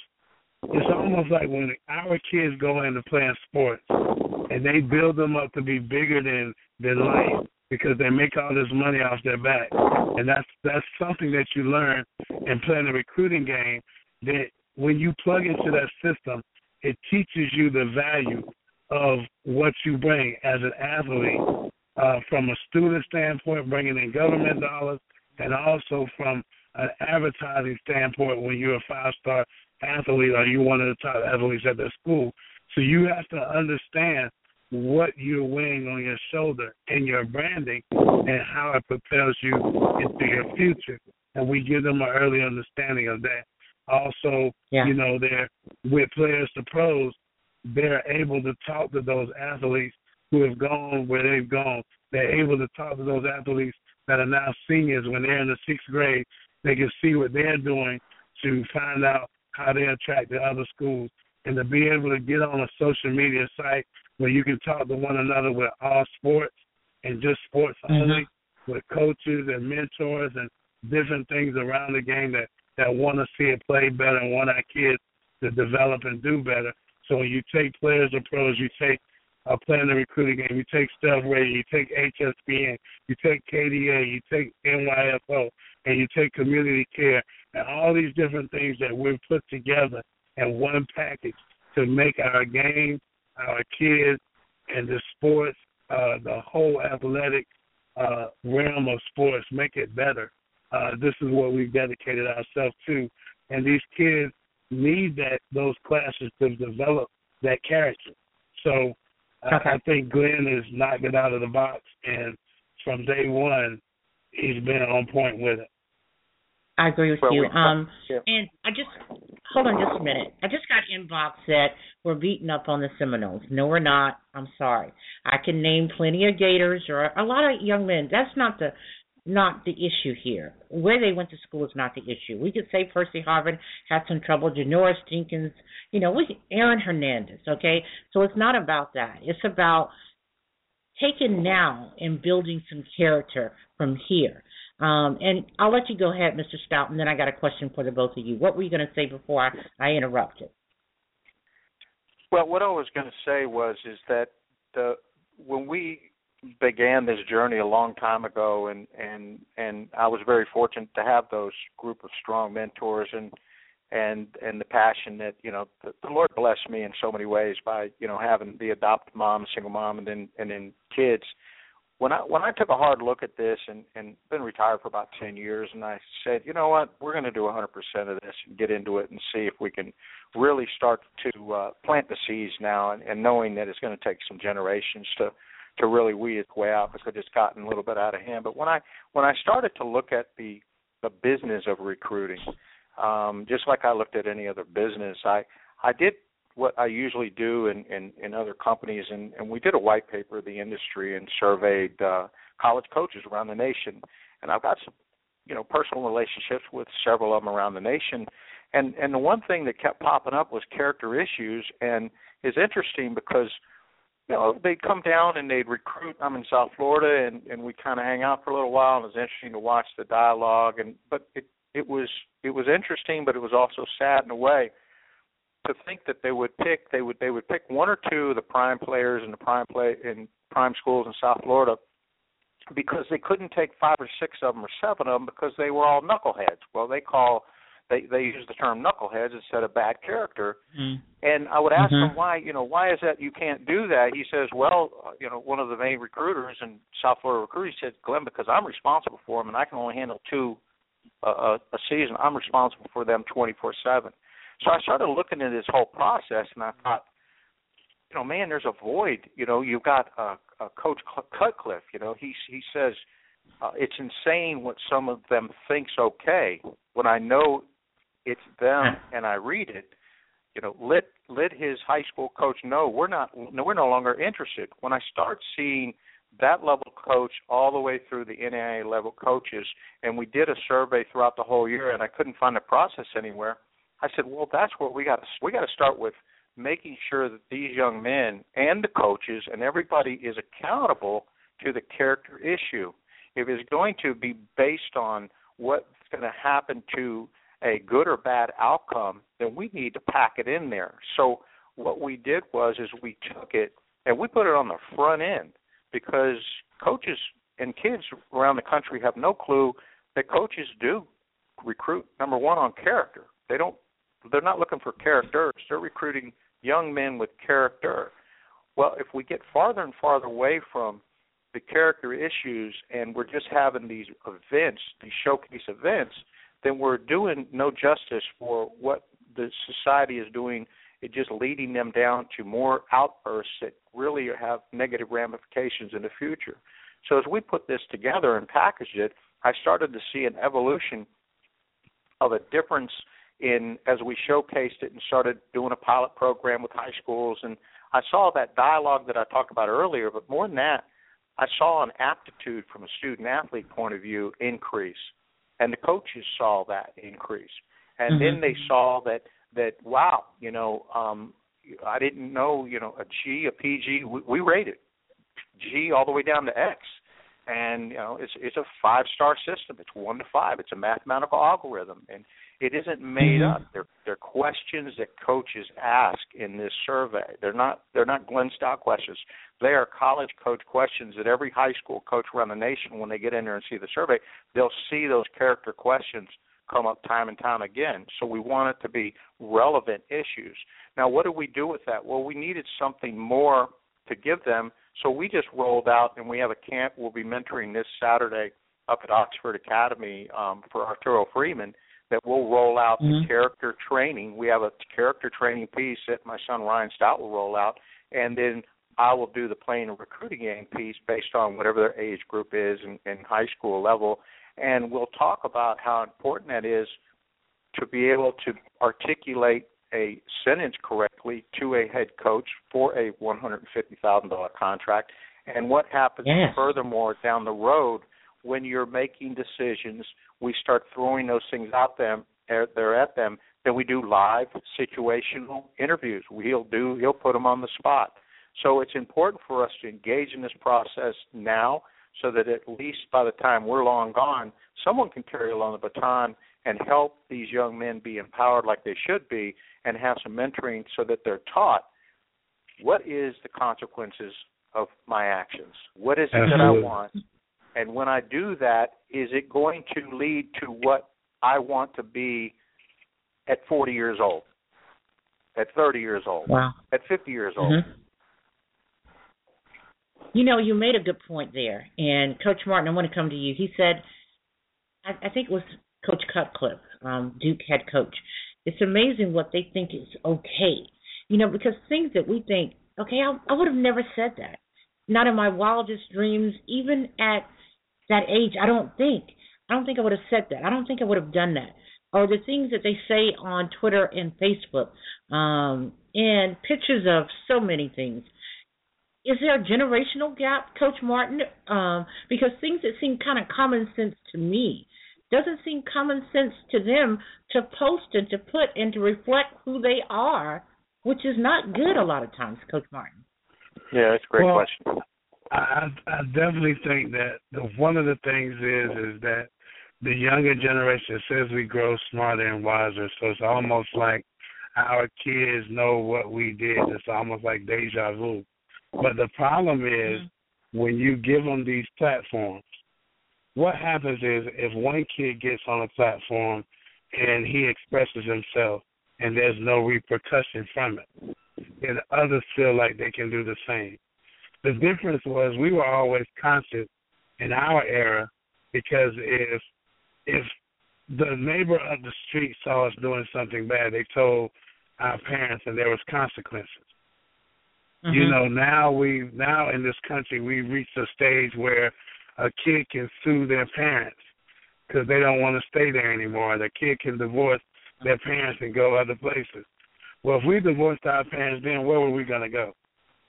like when our kids go into playing sports, and they build them up to be bigger than life because they make all this money off their back. And that's something that you learn in playing a recruiting game, that when you plug into that system, it teaches you the value of what you bring as an athlete, from a student standpoint, bringing in government dollars, and also from an advertising standpoint when you're a five-star athlete or you're one of the top athletes at the school. So you have to understand what you're weighing on your shoulder in your branding and how it propels you into your future. And we give them an early understanding of that. Also, they're with Players to Pros, they're able to talk to those athletes who have gone where they've gone. They're able to talk to those athletes that are now seniors. When they're in the sixth grade, they can see what they're doing to find out how they attract to other schools. And to be able to get on a social media site where you can talk to one another with all sports and just sports only, with coaches and mentors and different things around the game that want to see it play better and want our kids to develop and do better. So when you take Players or Pros, you take playing the recruiting game, you take Stealth Radio, you take HSPN, you take KDA, you take NYFO, and you take Community Care, and all these different things that we've put together in one package to make our game, our kids, and the sports, the whole athletic realm of sports, make it better. This is what we've dedicated ourselves to. And these kids need those classes to develop that character. So I think Glenn is knocked it out of the box, and from day one, he's been on point with it. I agree with you. And I just, hold on just a minute. I just got inbox that we're beating up on the Seminoles. No, we're not. I'm sorry. I can name plenty of Gators or a lot of young men. That's not the issue here. Where they went to school is not the issue. We could say Percy Harvin had some trouble, Janoris Jenkins, Aaron Hernandez, okay? So it's not about that. It's about taking now and building some character from here. And I'll let you go ahead, Mr. Stout, and then I got a question for the both of you. What were you going to say before I interrupted? Well, what I was going to say is that when we began this journey a long time ago, and I was very fortunate to have those group of strong mentors and the passion that the Lord blessed me in so many ways by having the adopted mom, single mom, and then kids. When I took a hard look at this and been retired for about 10 years, and I said, you know what, we're going to do 100% of this and get into it and see if we can really start to plant the seeds now, and knowing that it's going to take some generations to really weed its way out because it's gotten a little bit out of hand. But when I started to look at the business of recruiting, just like I looked at any other business, I did what I usually do in other companies, and we did a white paper of the industry and surveyed college coaches around the nation. And I've got some, personal relationships with several of them around the nation. And the one thing that kept popping up was character issues, and it's interesting because they'd come down and they'd recruit. I'm in South Florida, and we kind of hang out for a little while, and it was interesting to watch the dialogue. But it was interesting, but it was also sad in a way to think that they would pick one or two of the prime players in prime schools in South Florida because they couldn't take 5 or 6 of them or 7 of them because they were all knuckleheads. Well, they call they use the term knuckleheads instead of bad character. Mm-hmm. And I would ask him why is that you can't do that? He says, well, one of the main recruiters in South Florida recruiters said, Glenn, because I'm responsible for them and I can only handle 2 a season, I'm responsible for them 24/7. So I started looking at this whole process, and I thought, man, there's a void. You've got Coach Cutcliffe. He says it's insane what some of them think's okay. When I know it's them and I read it, let his high school coach know we're no longer interested. When I start seeing that level coach all the way through the NAIA level coaches, and we did a survey throughout the whole year, and I couldn't find the process anywhere. I said, well, that's what we got to start with, making sure that these young men and the coaches and everybody is accountable to the character issue. If it's going to be based on what's going to happen to a good or bad outcome, then we need to pack it in there. So what we did is we took it and we put it on the front end, because coaches and kids around the country have no clue that coaches do recruit, number one, on character. They're not looking for characters. They're recruiting young men with character. Well, if we get farther and farther away from the character issues and we're just having these events, these showcase events, then we're doing no justice for what the society is doing. It's just leading them down to more outbursts that really have negative ramifications in the future. So as we put this together and packaged it, I started to see an evolution of a difference as we showcased it and started doing a pilot program with high schools. And I saw that dialogue that I talked about earlier, but more than that, I saw an aptitude from a student-athlete point of view increase, and the coaches saw that increase. And then they saw that wow, I didn't know, a G, a PG, we rate it G all the way down to X. And, it's a 5-star system. It's 1 to 5. It's a mathematical algorithm. And it isn't made up. They're questions that coaches ask in this survey. They're not Glenn-style questions. They are college coach questions that every high school coach around the nation, when they get in there and see the survey, they'll see those character questions come up time and time again. So we want it to be relevant issues. Now, what do we do with that? Well, we needed something more to give them, so we just rolled out, and we have a camp we'll be mentoring this Saturday up at Oxford Academy for Arturo Freeman, that we'll roll out the character training. We have a character training piece that my son Ryan Stout will roll out, and then I will do the playing and recruiting game piece based on whatever their age group is in high school level. And we'll talk about how important that is to be able to articulate a sentence correctly to a head coach for a $150,000 contract, and what happens furthermore down the road when you're making decisions. We start throwing those things out there at them. Then we do live situational interviews. He'll put them on the spot. So it's important for us to engage in this process now, so that at least by the time we're long gone, someone can carry along the baton and help these young men be empowered like they should be, and have some mentoring so that they're taught what is the consequences of my actions. What is it that I want? And when I do that, is it going to lead to what I want to be at 40 years old, at 30 years old, at 50 years old? You made a good point there. And Coach Martin, I want to come to you. He said, I think it was Coach Cutcliffe, Duke head coach, it's amazing what they think is okay. Because things that we think, okay, I would have never said that. Not in my wildest dreams, even at that age, I don't think I would have said that. I don't think I would have done that. Or the things that they say on Twitter and Facebook, and pictures of so many things. Is there a generational gap, Coach Martin? Because things that seem kind of common sense to me doesn't seem common sense to them to post and to put and to reflect who they are, which is not good a lot of times, Coach Martin. Yeah, that's a great question. I definitely think that one of the things is that the younger generation says we grow smarter and wiser, so it's almost like our kids know what we did. It's almost like deja vu. But the problem is when you give them these platforms, what happens is if one kid gets on a platform and he expresses himself, and there's no repercussion from it. And others feel like they can do the same. The difference was we were always conscious in our era, because if the neighbor up the street saw us doing something bad, they told our parents, and there was consequences. Mm-hmm. You know, now in this country we've reached a stage where a kid can sue their parents because they don't want to stay there anymore. The kid can divorce their parents and go other places. Well, if we divorced our parents, then where were we going to go?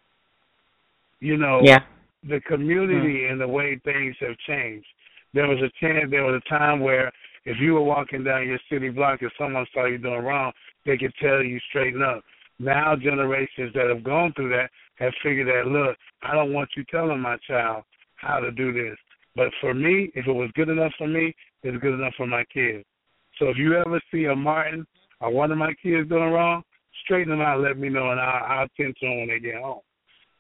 You know, the community and the way things have changed. There was a time where if you were walking down your city block and someone saw you doing wrong, they could tell you straighten up. Now generations that have gone through that have figured that, look, I don't want you telling my child how to do this. But for me, if it was good enough for me, it's good enough for my kids. So if you ever see a Martin or one of my kids doing wrong, straighten them out, let me know, and I'll tend to them when they get home.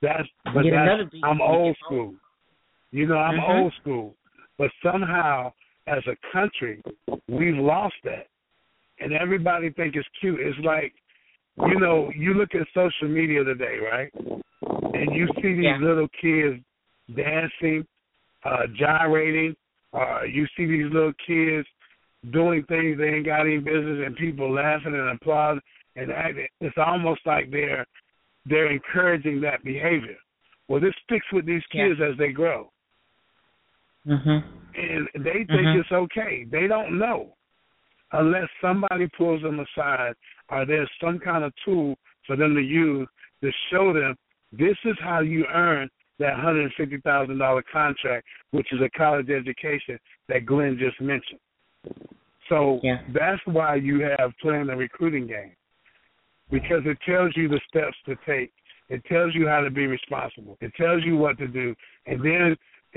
I'm old school. You know, I'm old school. But somehow, as a country, we've lost that. And everybody think it's cute. It's like, you know, you look at social media today, right? And you see these little kids dancing, gyrating. You see these little kids doing things they ain't got any business, and people laughing and applauding. And it's almost like they're encouraging that behavior. Well, this sticks with these kids as they grow. Mm-hmm. And they think it's okay. They don't know unless somebody pulls them aside or there's some kind of tool for them to use to show them this is how you earn that $150,000 contract, which is a college education that Glenn just mentioned. So that's why you have playing the recruiting game, because it tells you the steps to take. It tells you how to be responsible. It tells you what to do. And then,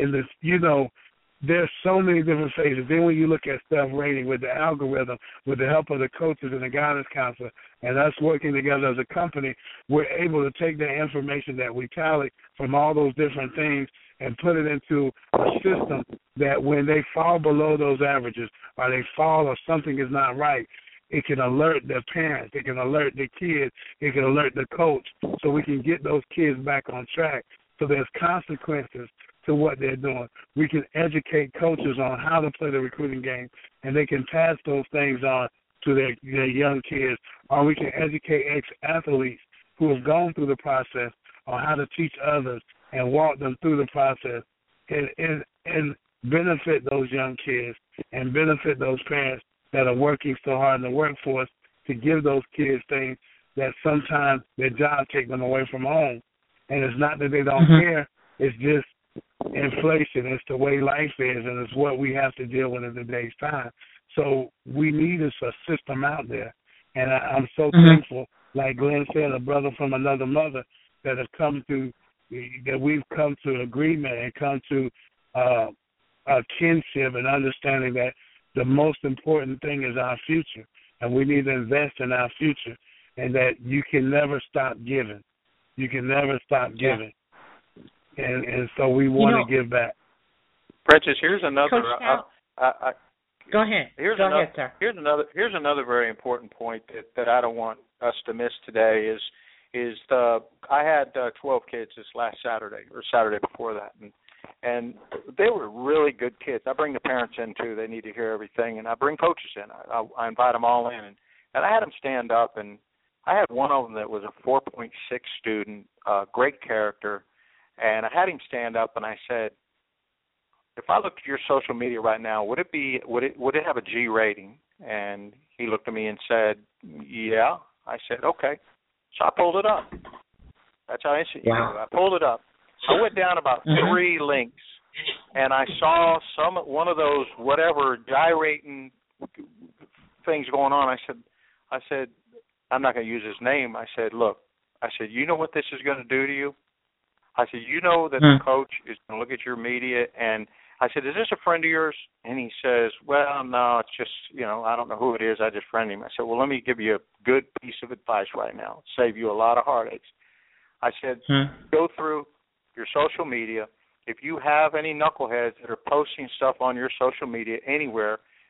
there's so many different phases. Then when you look at stuff rating with the algorithm, with the help of the coaches and the guidance counselor, and us working together as a company, we're able to take that information that we tally from all those different things and put it into a system that when they fall below those averages or they fall or something is not right, it can alert their parents, it can alert the kids, it can alert the coach, so we can get those kids back on track. So there's consequences to what they're doing. We can educate coaches on how to play the recruiting game, and they can pass those things on to their young kids, or we can educate ex-athletes who have gone through the process on how to teach others and walk them through the process and benefit those young kids and benefit those parents that are working so hard in the workforce to give those kids things that sometimes their job take them away from home. And it's not that they don't care, it's just inflation. It's the way life is, and it's what we have to deal with in today's time. So we need a system out there. And I'm so thankful, like Glenn said, a brother from another mother that we've come to agreement and come to a kinship and understanding that the most important thing is our future, and we need to invest in our future, and that you can never stop giving. You can never stop giving. And so we want to give back. Prentice, here's another. Go ahead. Sir. Here's another very important point that I don't want us to miss today is I had 12 kids this last Saturday or Saturday before that, and they were really good kids. I bring the parents in too; they need to hear everything, and I bring coaches in. I invite them all in, and I had them stand up, and I had one of them that was a 4.6 student, great character. And I had him stand up, and I said, if I looked at your social media right now, would it have a G rating? And he looked at me and said, yeah. I said, okay. So I pulled it up. That's how I pulled it up. I went down about 3 links, and I saw one of those whatever gyrating things going on. I said, I'm not going to use his name. I said, look, you know what this is going to do to you? I said, you know that the coach is going to look at your media, and I said, is this a friend of yours? And he says, well, no, it's just, I don't know who it is. I just friend him. I said, well, let me give you a good piece of advice right now. Save you a lot of heartaches. I said, go through your social media. If you have any knuckleheads that are posting stuff on your social media anywhere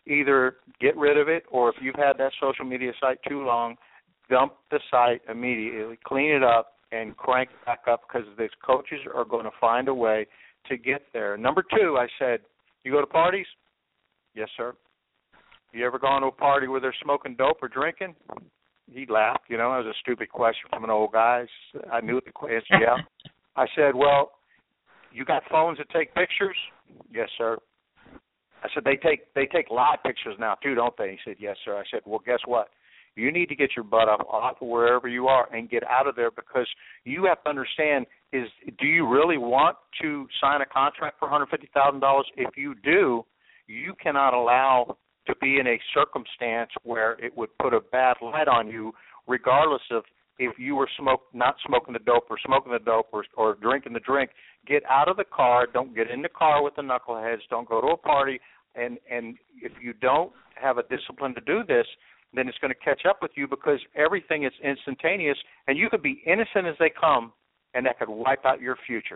either get rid of it, or if you've had that social media site too long, dump the site immediately, clean it up, and crank it back up, because the coaches are going to find a way to get there. Number 2, I said, you go to parties? Yes, sir. You ever gone to a party where they're smoking dope or drinking? He laughed. That was a stupid question from an old guy. I knew the answer, yeah. I said, well, you got phones that take pictures? Yes, sir. I said, they take live pictures now too, don't they? He said, yes, sir. I said, well, guess what? You need to get your butt up off of wherever you are and get out of there, because you have to understand, do you really want to sign a contract for $150,000? If you do, you cannot allow to be in a circumstance where it would put a bad light on you, regardless of if you were not smoking the dope or smoking the dope or drinking the drink. Get out of the car. Don't get in the car with the knuckleheads. Don't go to a party. And if you don't have a discipline to do this, then it's going to catch up with you, because everything is instantaneous, and you could be innocent as they come, and that could wipe out your future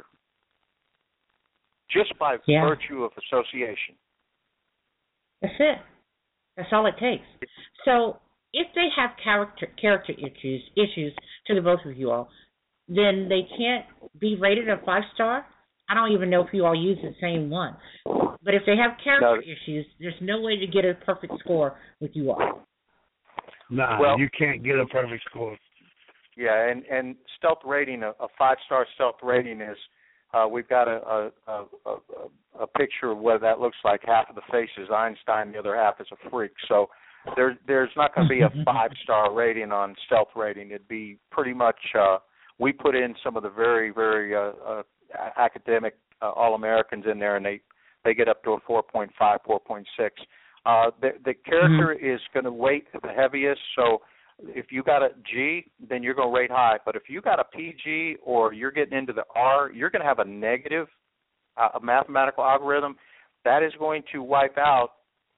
just by virtue of association. That's it. That's all it takes. So if they have character issues to the both of you all, then they can't be rated a 5-star? I don't even know if you all use the same one. But if they have character issues, there's no way to get a perfect score with you all. Nah, you can't get a perfect score. Yeah, and stealth rating, a 5-star stealth rating is, we've got a picture of what that looks like. Half of the face is Einstein, the other half is a freak. So there's not going to be a 5-star rating on stealth rating. It'd be pretty much, we put in some of the very, very academic All-Americans in there, and they get up to a 4.5, 4.6. The character is going to weight the heaviest, so if you got a G, then you're going to rate high. But if you got a PG or you're getting into the R, you're going to have a negative a mathematical algorithm. That is going to wipe out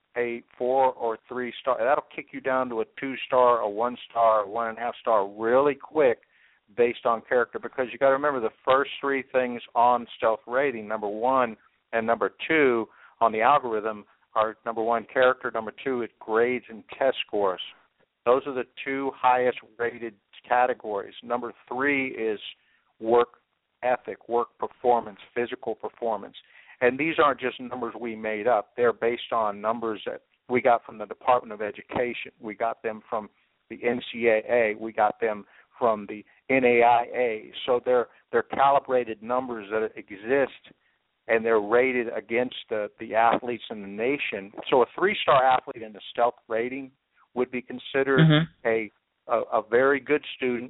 a 4 or 3 star. That'll kick you down to a 2-star, a 1-star, a 1.5 star really quick based on character, because you got to remember the first 3 things on stealth rating, number 1 and number 2 on the algorithm, are number 1, character, number 2, it grades and test scores. Those are the 2 highest rated categories. Number 3 is work ethic, work performance, physical performance. And these aren't just numbers we made up. They're based on numbers that we got from the Department of Education. We got them from the NCAA. We got them from the NAIA. So they're calibrated numbers that exist, and they're rated against the athletes in the nation. So a 3-star athlete in the stealth rating would be considered a very good student,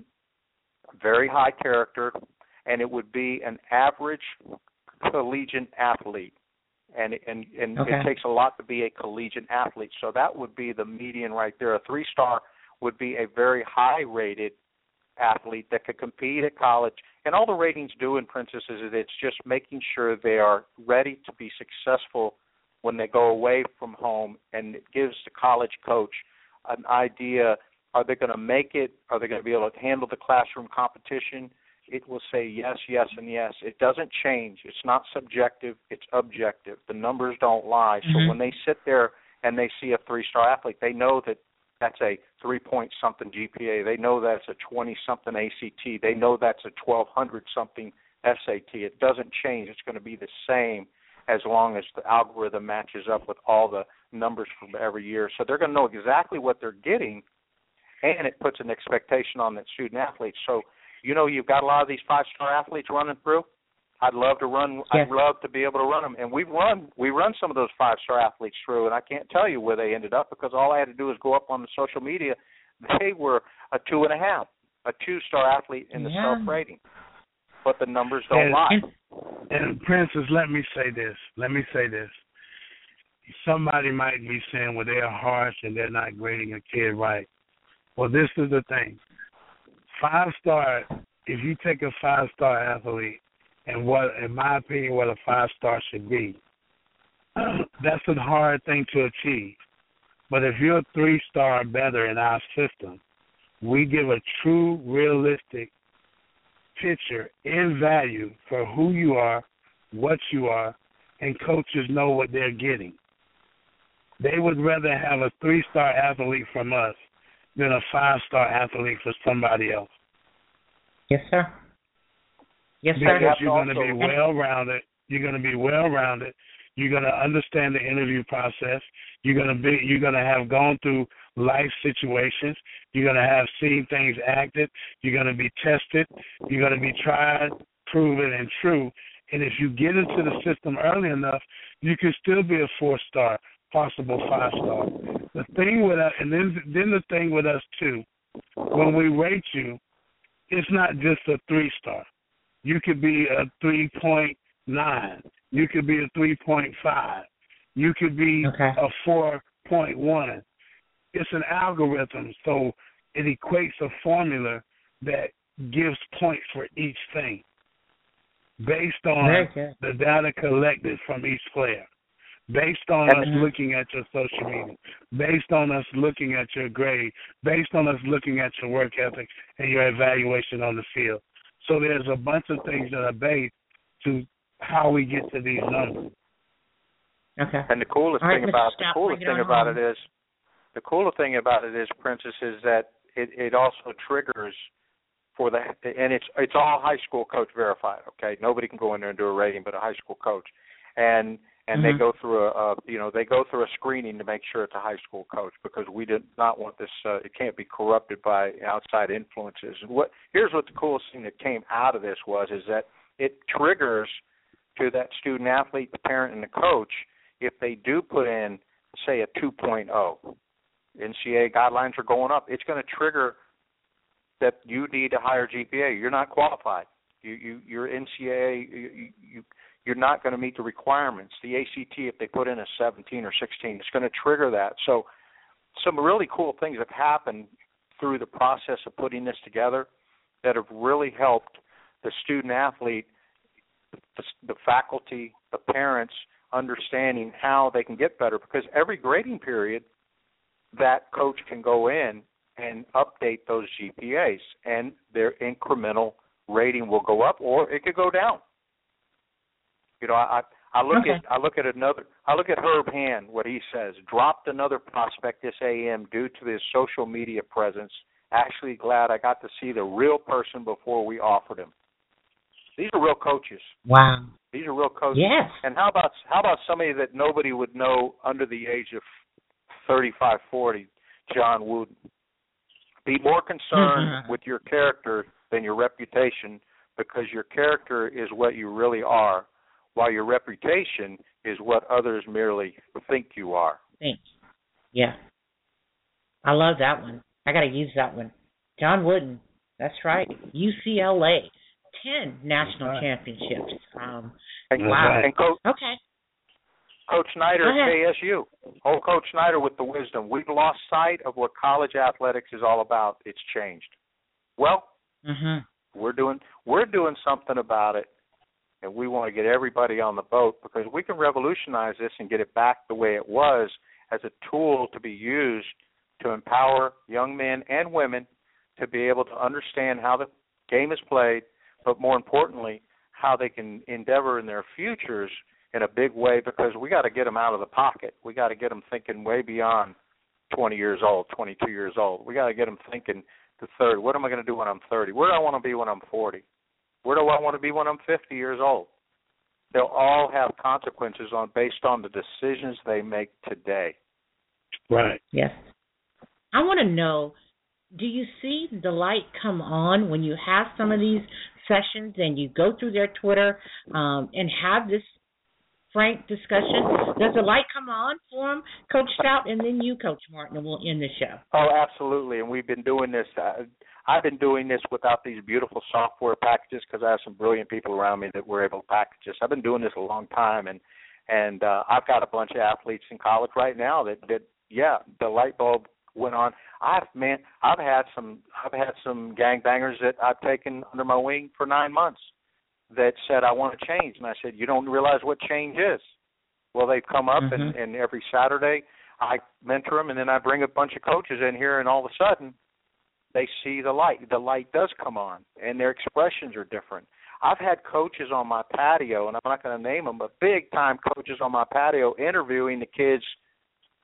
very high character, and it would be an average collegiate athlete. And it takes a lot to be a collegiate athlete. So that would be the median right there. A 3-star would be a very high-rated athlete that could compete at college. And all the ratings do in Princess is it's just making sure they are ready to be successful when they go away from home, and it gives the college coach an idea, are they going to make it? Are they going to be able to handle the classroom competition? It will say yes, yes, and yes. It doesn't change. It's not subjective. It's objective. The numbers don't lie. So when they sit there and they see a 3-star athlete, they know that that's a 3-point-something GPA. They know that's a 20-something ACT. They know that's a 1,200-something SAT. It doesn't change. It's going to be the same as long as the algorithm matches up with all the numbers from every year. So they're going to know exactly what they're getting, and it puts an expectation on that student-athlete. So, you've got a lot of these 5-star athletes running through. I'd love to run. Yes. I'd love to be able to run them, and we run some of those 5-star athletes through, and I can't tell you where they ended up, because all I had to do was go up on the social media. They were a 2.5, a 2-star athlete in the self-rating, but the numbers don't lie. And Princess, let me say this. Somebody might be saying, well, they're harsh and they're not grading a kid right. Well, this is the thing. 5-star, if you take a 5-star athlete and what, in my opinion, what a 5-star should be, that's a hard thing to achieve. But if you're a 3-star better in our system, we give a true, realistic picture in value for who you are, what you are, and coaches know what they're getting. They would rather have a 3-star athlete from us than a 5-star athlete for somebody else. Yes, sir. Yes, sir. Because you're going to be well-rounded. You're going to be well-rounded. You're going to understand the interview process. You're going to have gone through life situations. You're going to have seen things acted. You're going to be tested. You're going to be tried, proven, and true. And if you get into the system early enough, you can still be a 4-star, possible 5-star. The thing with us, and then the thing with us too, when we rate you, it's not just a 3-star. You could be a 3.9. You could be a 3.5. You could be a 4.1. It's an algorithm, so it equates a formula that gives points for each thing based on the data collected from each player, based on us looking at your social media, based on us looking at your grade, based on us looking at your work ethic and your evaluation on the field. So there's a bunch of things that are based to how we get to these numbers. Okay. And the coolest thing about it is, Princess, is that it also triggers for the, and it's all high school coach verified. Okay, nobody can go in there and do a rating, but a high school coach, and they go through a screening to make sure it's a high school coach, because we did not want this. It can't be corrupted by outside influences. And here's what the coolest thing that came out of this is that it triggers to that student athlete, the parent, and the coach, if they do put in, say, a 2.0, NCAA guidelines are going up, it's going to trigger that you need a higher GPA. You're not qualified. Your NCAA, you're not going to meet the requirements. The ACT, if they put in a 17 or 16, it's going to trigger that. So some really cool things have happened through the process of putting this together that have really helped the student athlete, the faculty, the parents, understanding how they can get better, because every grading period that coach can go in and update those GPAs, and their incremental rating will go up, or it could go down. You know, I look at Herb Hand, what he says, dropped another prospect this AM due to his social media presence. Actually glad I got to see the real person before we offered him. These are real coaches. Wow. These are real coaches. Yes. And how about somebody that nobody would know under the age of 35, 40, John Wooden? Be more concerned with your character than your reputation, because your character is what you really are, while your reputation is what others merely think you are. Thanks. Yeah. I love that one. I got to use that one. John Wooden. That's right. UCLA. 10 national championships. Wow. And Coach Snyder at KSU. Oh, Coach Snyder with the wisdom. We've lost sight of what college athletics is all about. It's changed. Well, we're doing something about it, and we want to get everybody on the boat, because we can revolutionize this and get it back the way it was, as a tool to be used to empower young men and women to be able to understand how the game is played, but more importantly, how they can endeavor in their futures in a big way, because we got to get them out of the pocket. We got to get them thinking way beyond 20 years old, 22 years old. We got to get them thinking to 30. What am I going to do when I'm 30? Where do I want to be when I'm 40? Where do I want to be when I'm 50 years old? They'll all have consequences based on the decisions they make today. Right. Yes. I want to know, do you see the light come on when you have some of these sessions and you go through their Twitter and have this frank discussion? Does the light come on for them, Coach Stout, and then you, Coach Martin, and we'll end the show? Oh, absolutely. And we've been doing this. I've been doing this without these beautiful software packages, because I have some brilliant people around me that were able to package this. I've been doing this a long time, and I've got a bunch of athletes in college right now that the light bulb went on. I've had some gangbangers that I've taken under my wing for 9 months that said, I want to change. And I said, you don't realize what change is. Well, they've come up, and every Saturday I mentor them, and then I bring a bunch of coaches in here, and all of a sudden they see the light. The light does come on, and their expressions are different. I've had coaches on my patio, and I'm not going to name them, but big-time coaches on my patio interviewing the kids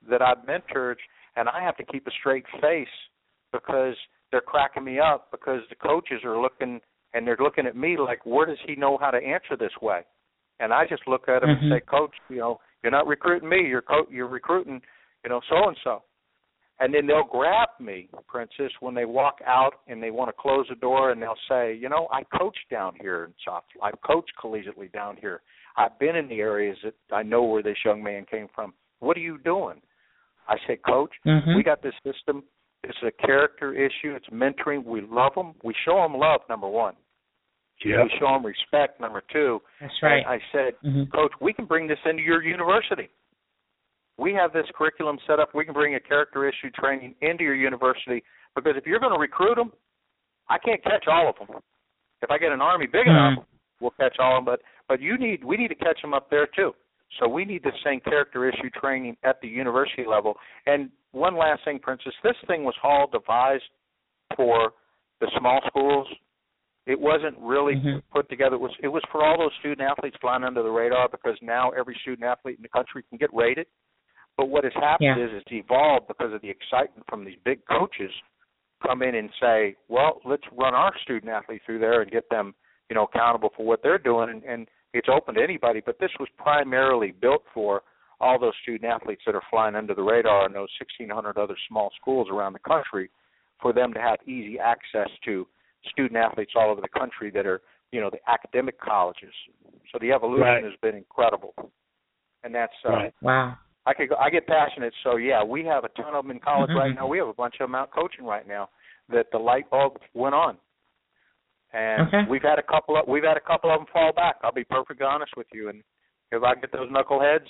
that I've mentored, and I have to keep a straight face because they're cracking me up because the coaches are looking, and they're looking at me like, where does he know how to answer this way? And I just look at him and say, Coach, you're not recruiting me. You're recruiting, so-and-so. And then they'll grab me, Princess, when they walk out and they want to close the door, and they'll say, I coach down here in South. I've coached collegiately down here. I've been in the areas that I know where this young man came from. What are you doing? I say, Coach, we got this system. It's a character issue. It's mentoring. We love them. We show them love, number one. Yep. We show them respect, number two. That's right. And I said, Coach, we can bring this into your university. We have this curriculum set up. We can bring a character issue training into your university because if you're going to recruit them, I can't catch all of them. If I get an army big enough, we'll catch all of them. But we need to catch them up there too. So we need the same character issue training at the university level. And one last thing, Princess, this thing was all devised for the small schools. It wasn't really put together. It was for all those student athletes flying under the radar because now every student athlete in the country can get rated. But what has happened is it's evolved because of the excitement from these big coaches come in and say, well, let's run our student athlete through there and get them, accountable for what they're doing. And it's open to anybody. But this was primarily built for all those student athletes that are flying under the radar in those 1,600 other small schools around the country for them to have easy access to student athletes all over the country that are, the academic colleges. So the evolution has been incredible. And that's wow. I get passionate, so we have a ton of them in college right now. We have a bunch of them out coaching right now that the light bulb went on, and we've had a couple of them fall back. I'll be perfectly honest with you, and if I get those knuckleheads,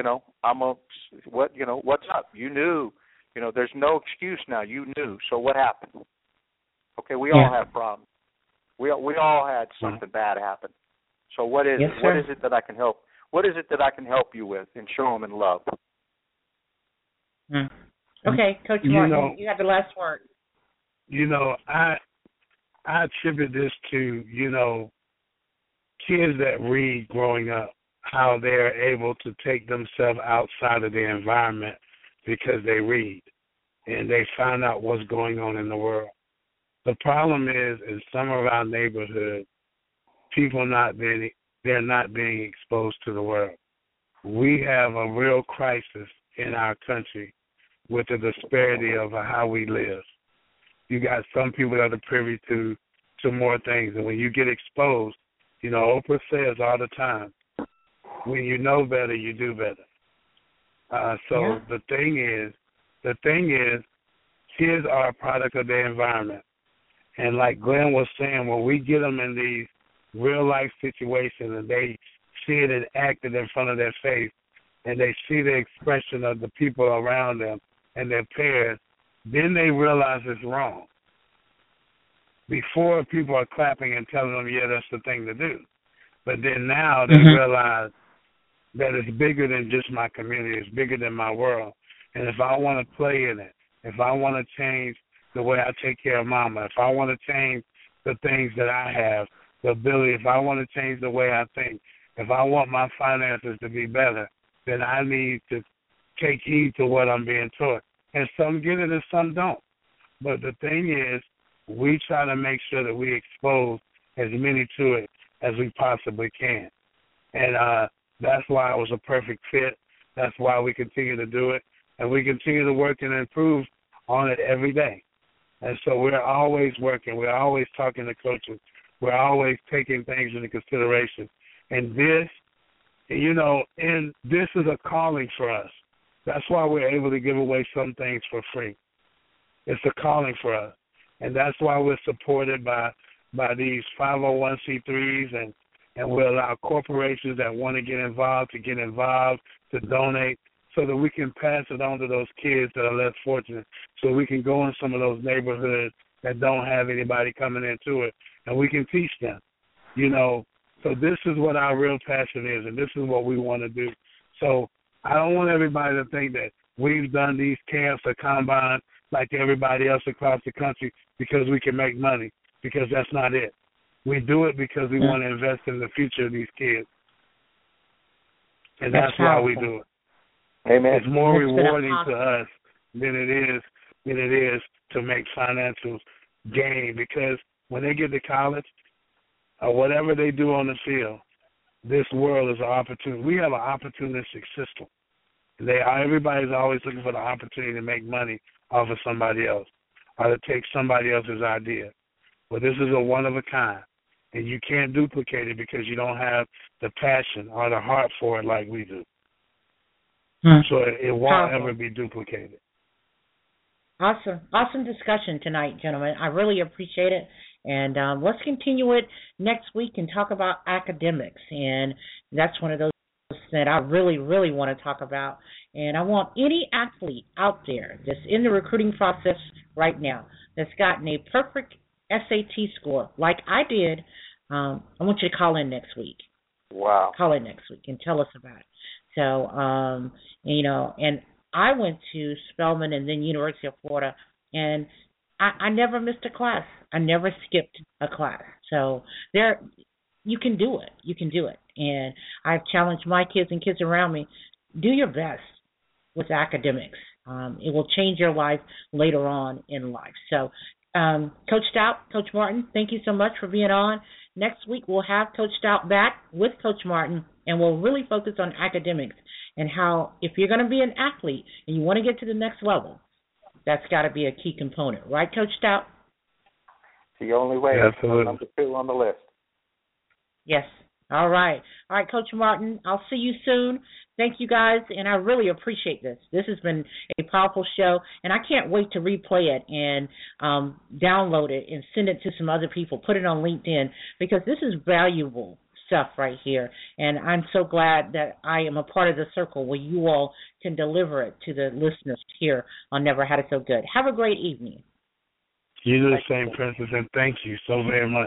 what's up? You knew, there's no excuse now. You knew, so what happened? Okay, we all have problems. We all had something bad happen. So what is it? What is it that I can help? What is it that I can help you with and show them in love? Okay, Coach Martin, you have the last word. I attribute this to, kids that read growing up, how they're able to take themselves outside of their environment because they read and they find out what's going on in the world. The problem is in some of our neighborhoods, people they're not being exposed to the world. We have a real crisis in our country with the disparity of how we live. You got some people that are privy to more things, and when you get exposed, Oprah says all the time, when you know better, you do better. The thing is, kids are a product of their environment. And like Glenn was saying, when we get them in these real-life situations and they see it enacted in front of their face and they see the expression of the people around them and their peers, then they realize it's wrong. Before, people are clapping and telling them, that's the thing to do. But then now they realize that it's bigger than just my community. It's bigger than my world. And if I want to play in it, if I want to change the way I take care of mama, if I want to change the things that I have, the ability, if I want to change the way I think, if I want my finances to be better, then I need to take heed to what I'm being taught. And some get it and some don't. But the thing is, we try to make sure that we expose as many to it as we possibly can. And that's why it was a perfect fit. That's why we continue to do it. And we continue to work and improve on it every day. And so we're always working. We're always talking to coaches. We're always taking things into consideration. And this, and this is a calling for us. That's why we're able to give away some things for free. It's a calling for us. And that's why we're supported by these 501c3s, and we allow corporations that want to get involved, to donate, so that we can pass it on to those kids that are less fortunate, so we can go in some of those neighborhoods that don't have anybody coming into it, and we can teach them, So this is what our real passion is, and this is what we want to do. So I don't want everybody to think that we've done these camps or combine like everybody else across the country because we can make money, because that's not it. We do it because we want to invest in the future of these kids, and that's why we do it. Amen. It's more rewarding to us than it is to make financial gain, because when they get to college or whatever they do on the field, this world is an opportunity. We have an opportunistic system. Everybody's always looking for the opportunity to make money off of somebody else or to take somebody else's idea. But this is a one of a kind, and you can't duplicate it because you don't have the passion or the heart for it like we do. So it won't ever be duplicated. Awesome discussion tonight, gentlemen. I really appreciate it. And let's continue it next week and talk about academics. And that's one of those that I really, really want to talk about. And I want any athlete out there that's in the recruiting process right now that's gotten a perfect SAT score like I did, I want you to call in next week. Wow. Call in next week and tell us about it. So, and I went to Spelman and then University of Florida, and I never missed a class. I never skipped a class. So you can do it. You can do it. And I've challenged my kids and kids around me, do your best with academics. It will change your life later on in life. So, Coach Stout, Coach Martin, thank you so much for being on. Next week we'll have Coach Stout back with Coach Martin, and we'll really focus on academics and how if you're going to be an athlete and you want to get to the next level, that's got to be a key component. Right, Coach Stout? The only way. Absolutely. Number 2 on the list. Yes. All right, Coach Martin, I'll see you soon. Thank you, guys, and I really appreciate this. This has been a powerful show, and I can't wait to replay it and download it and send it to some other people, put it on LinkedIn, because this is valuable stuff right here, and I'm so glad that I am a part of the circle where you all can deliver it to the listeners here on Never Had It So Good. Have a great evening. You do the same, Princess, and thank you so very much.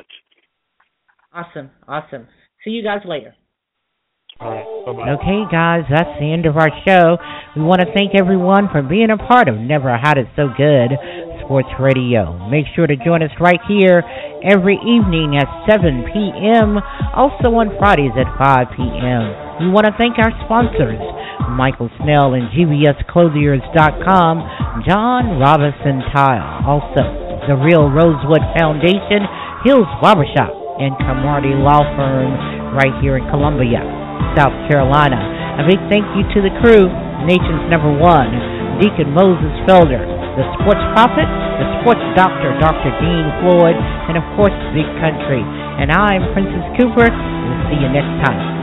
Awesome. See you guys later. All right. Bye-bye. Okay, guys, that's the end of our show. We want to thank everyone for being a part of Never Had It So Good Sports Radio. Make sure to join us right here every evening at 7 p.m., also on Fridays at 5 p.m. We want to thank our sponsors, Michael Snell and GBSClothiers.com, John Robinson Tile, also the Real Rosewood Foundation, Hills Barbershop, and Camardi Law Firm right here in Columbia, South Carolina. A big thank you to the crew, Nation's #1, Deacon Moses Felder, the Sports Prophet, the Sports Doctor, Dr. Dean Floyd, and of course, Big Country. And I'm Princess Cooper. We'll see you next time.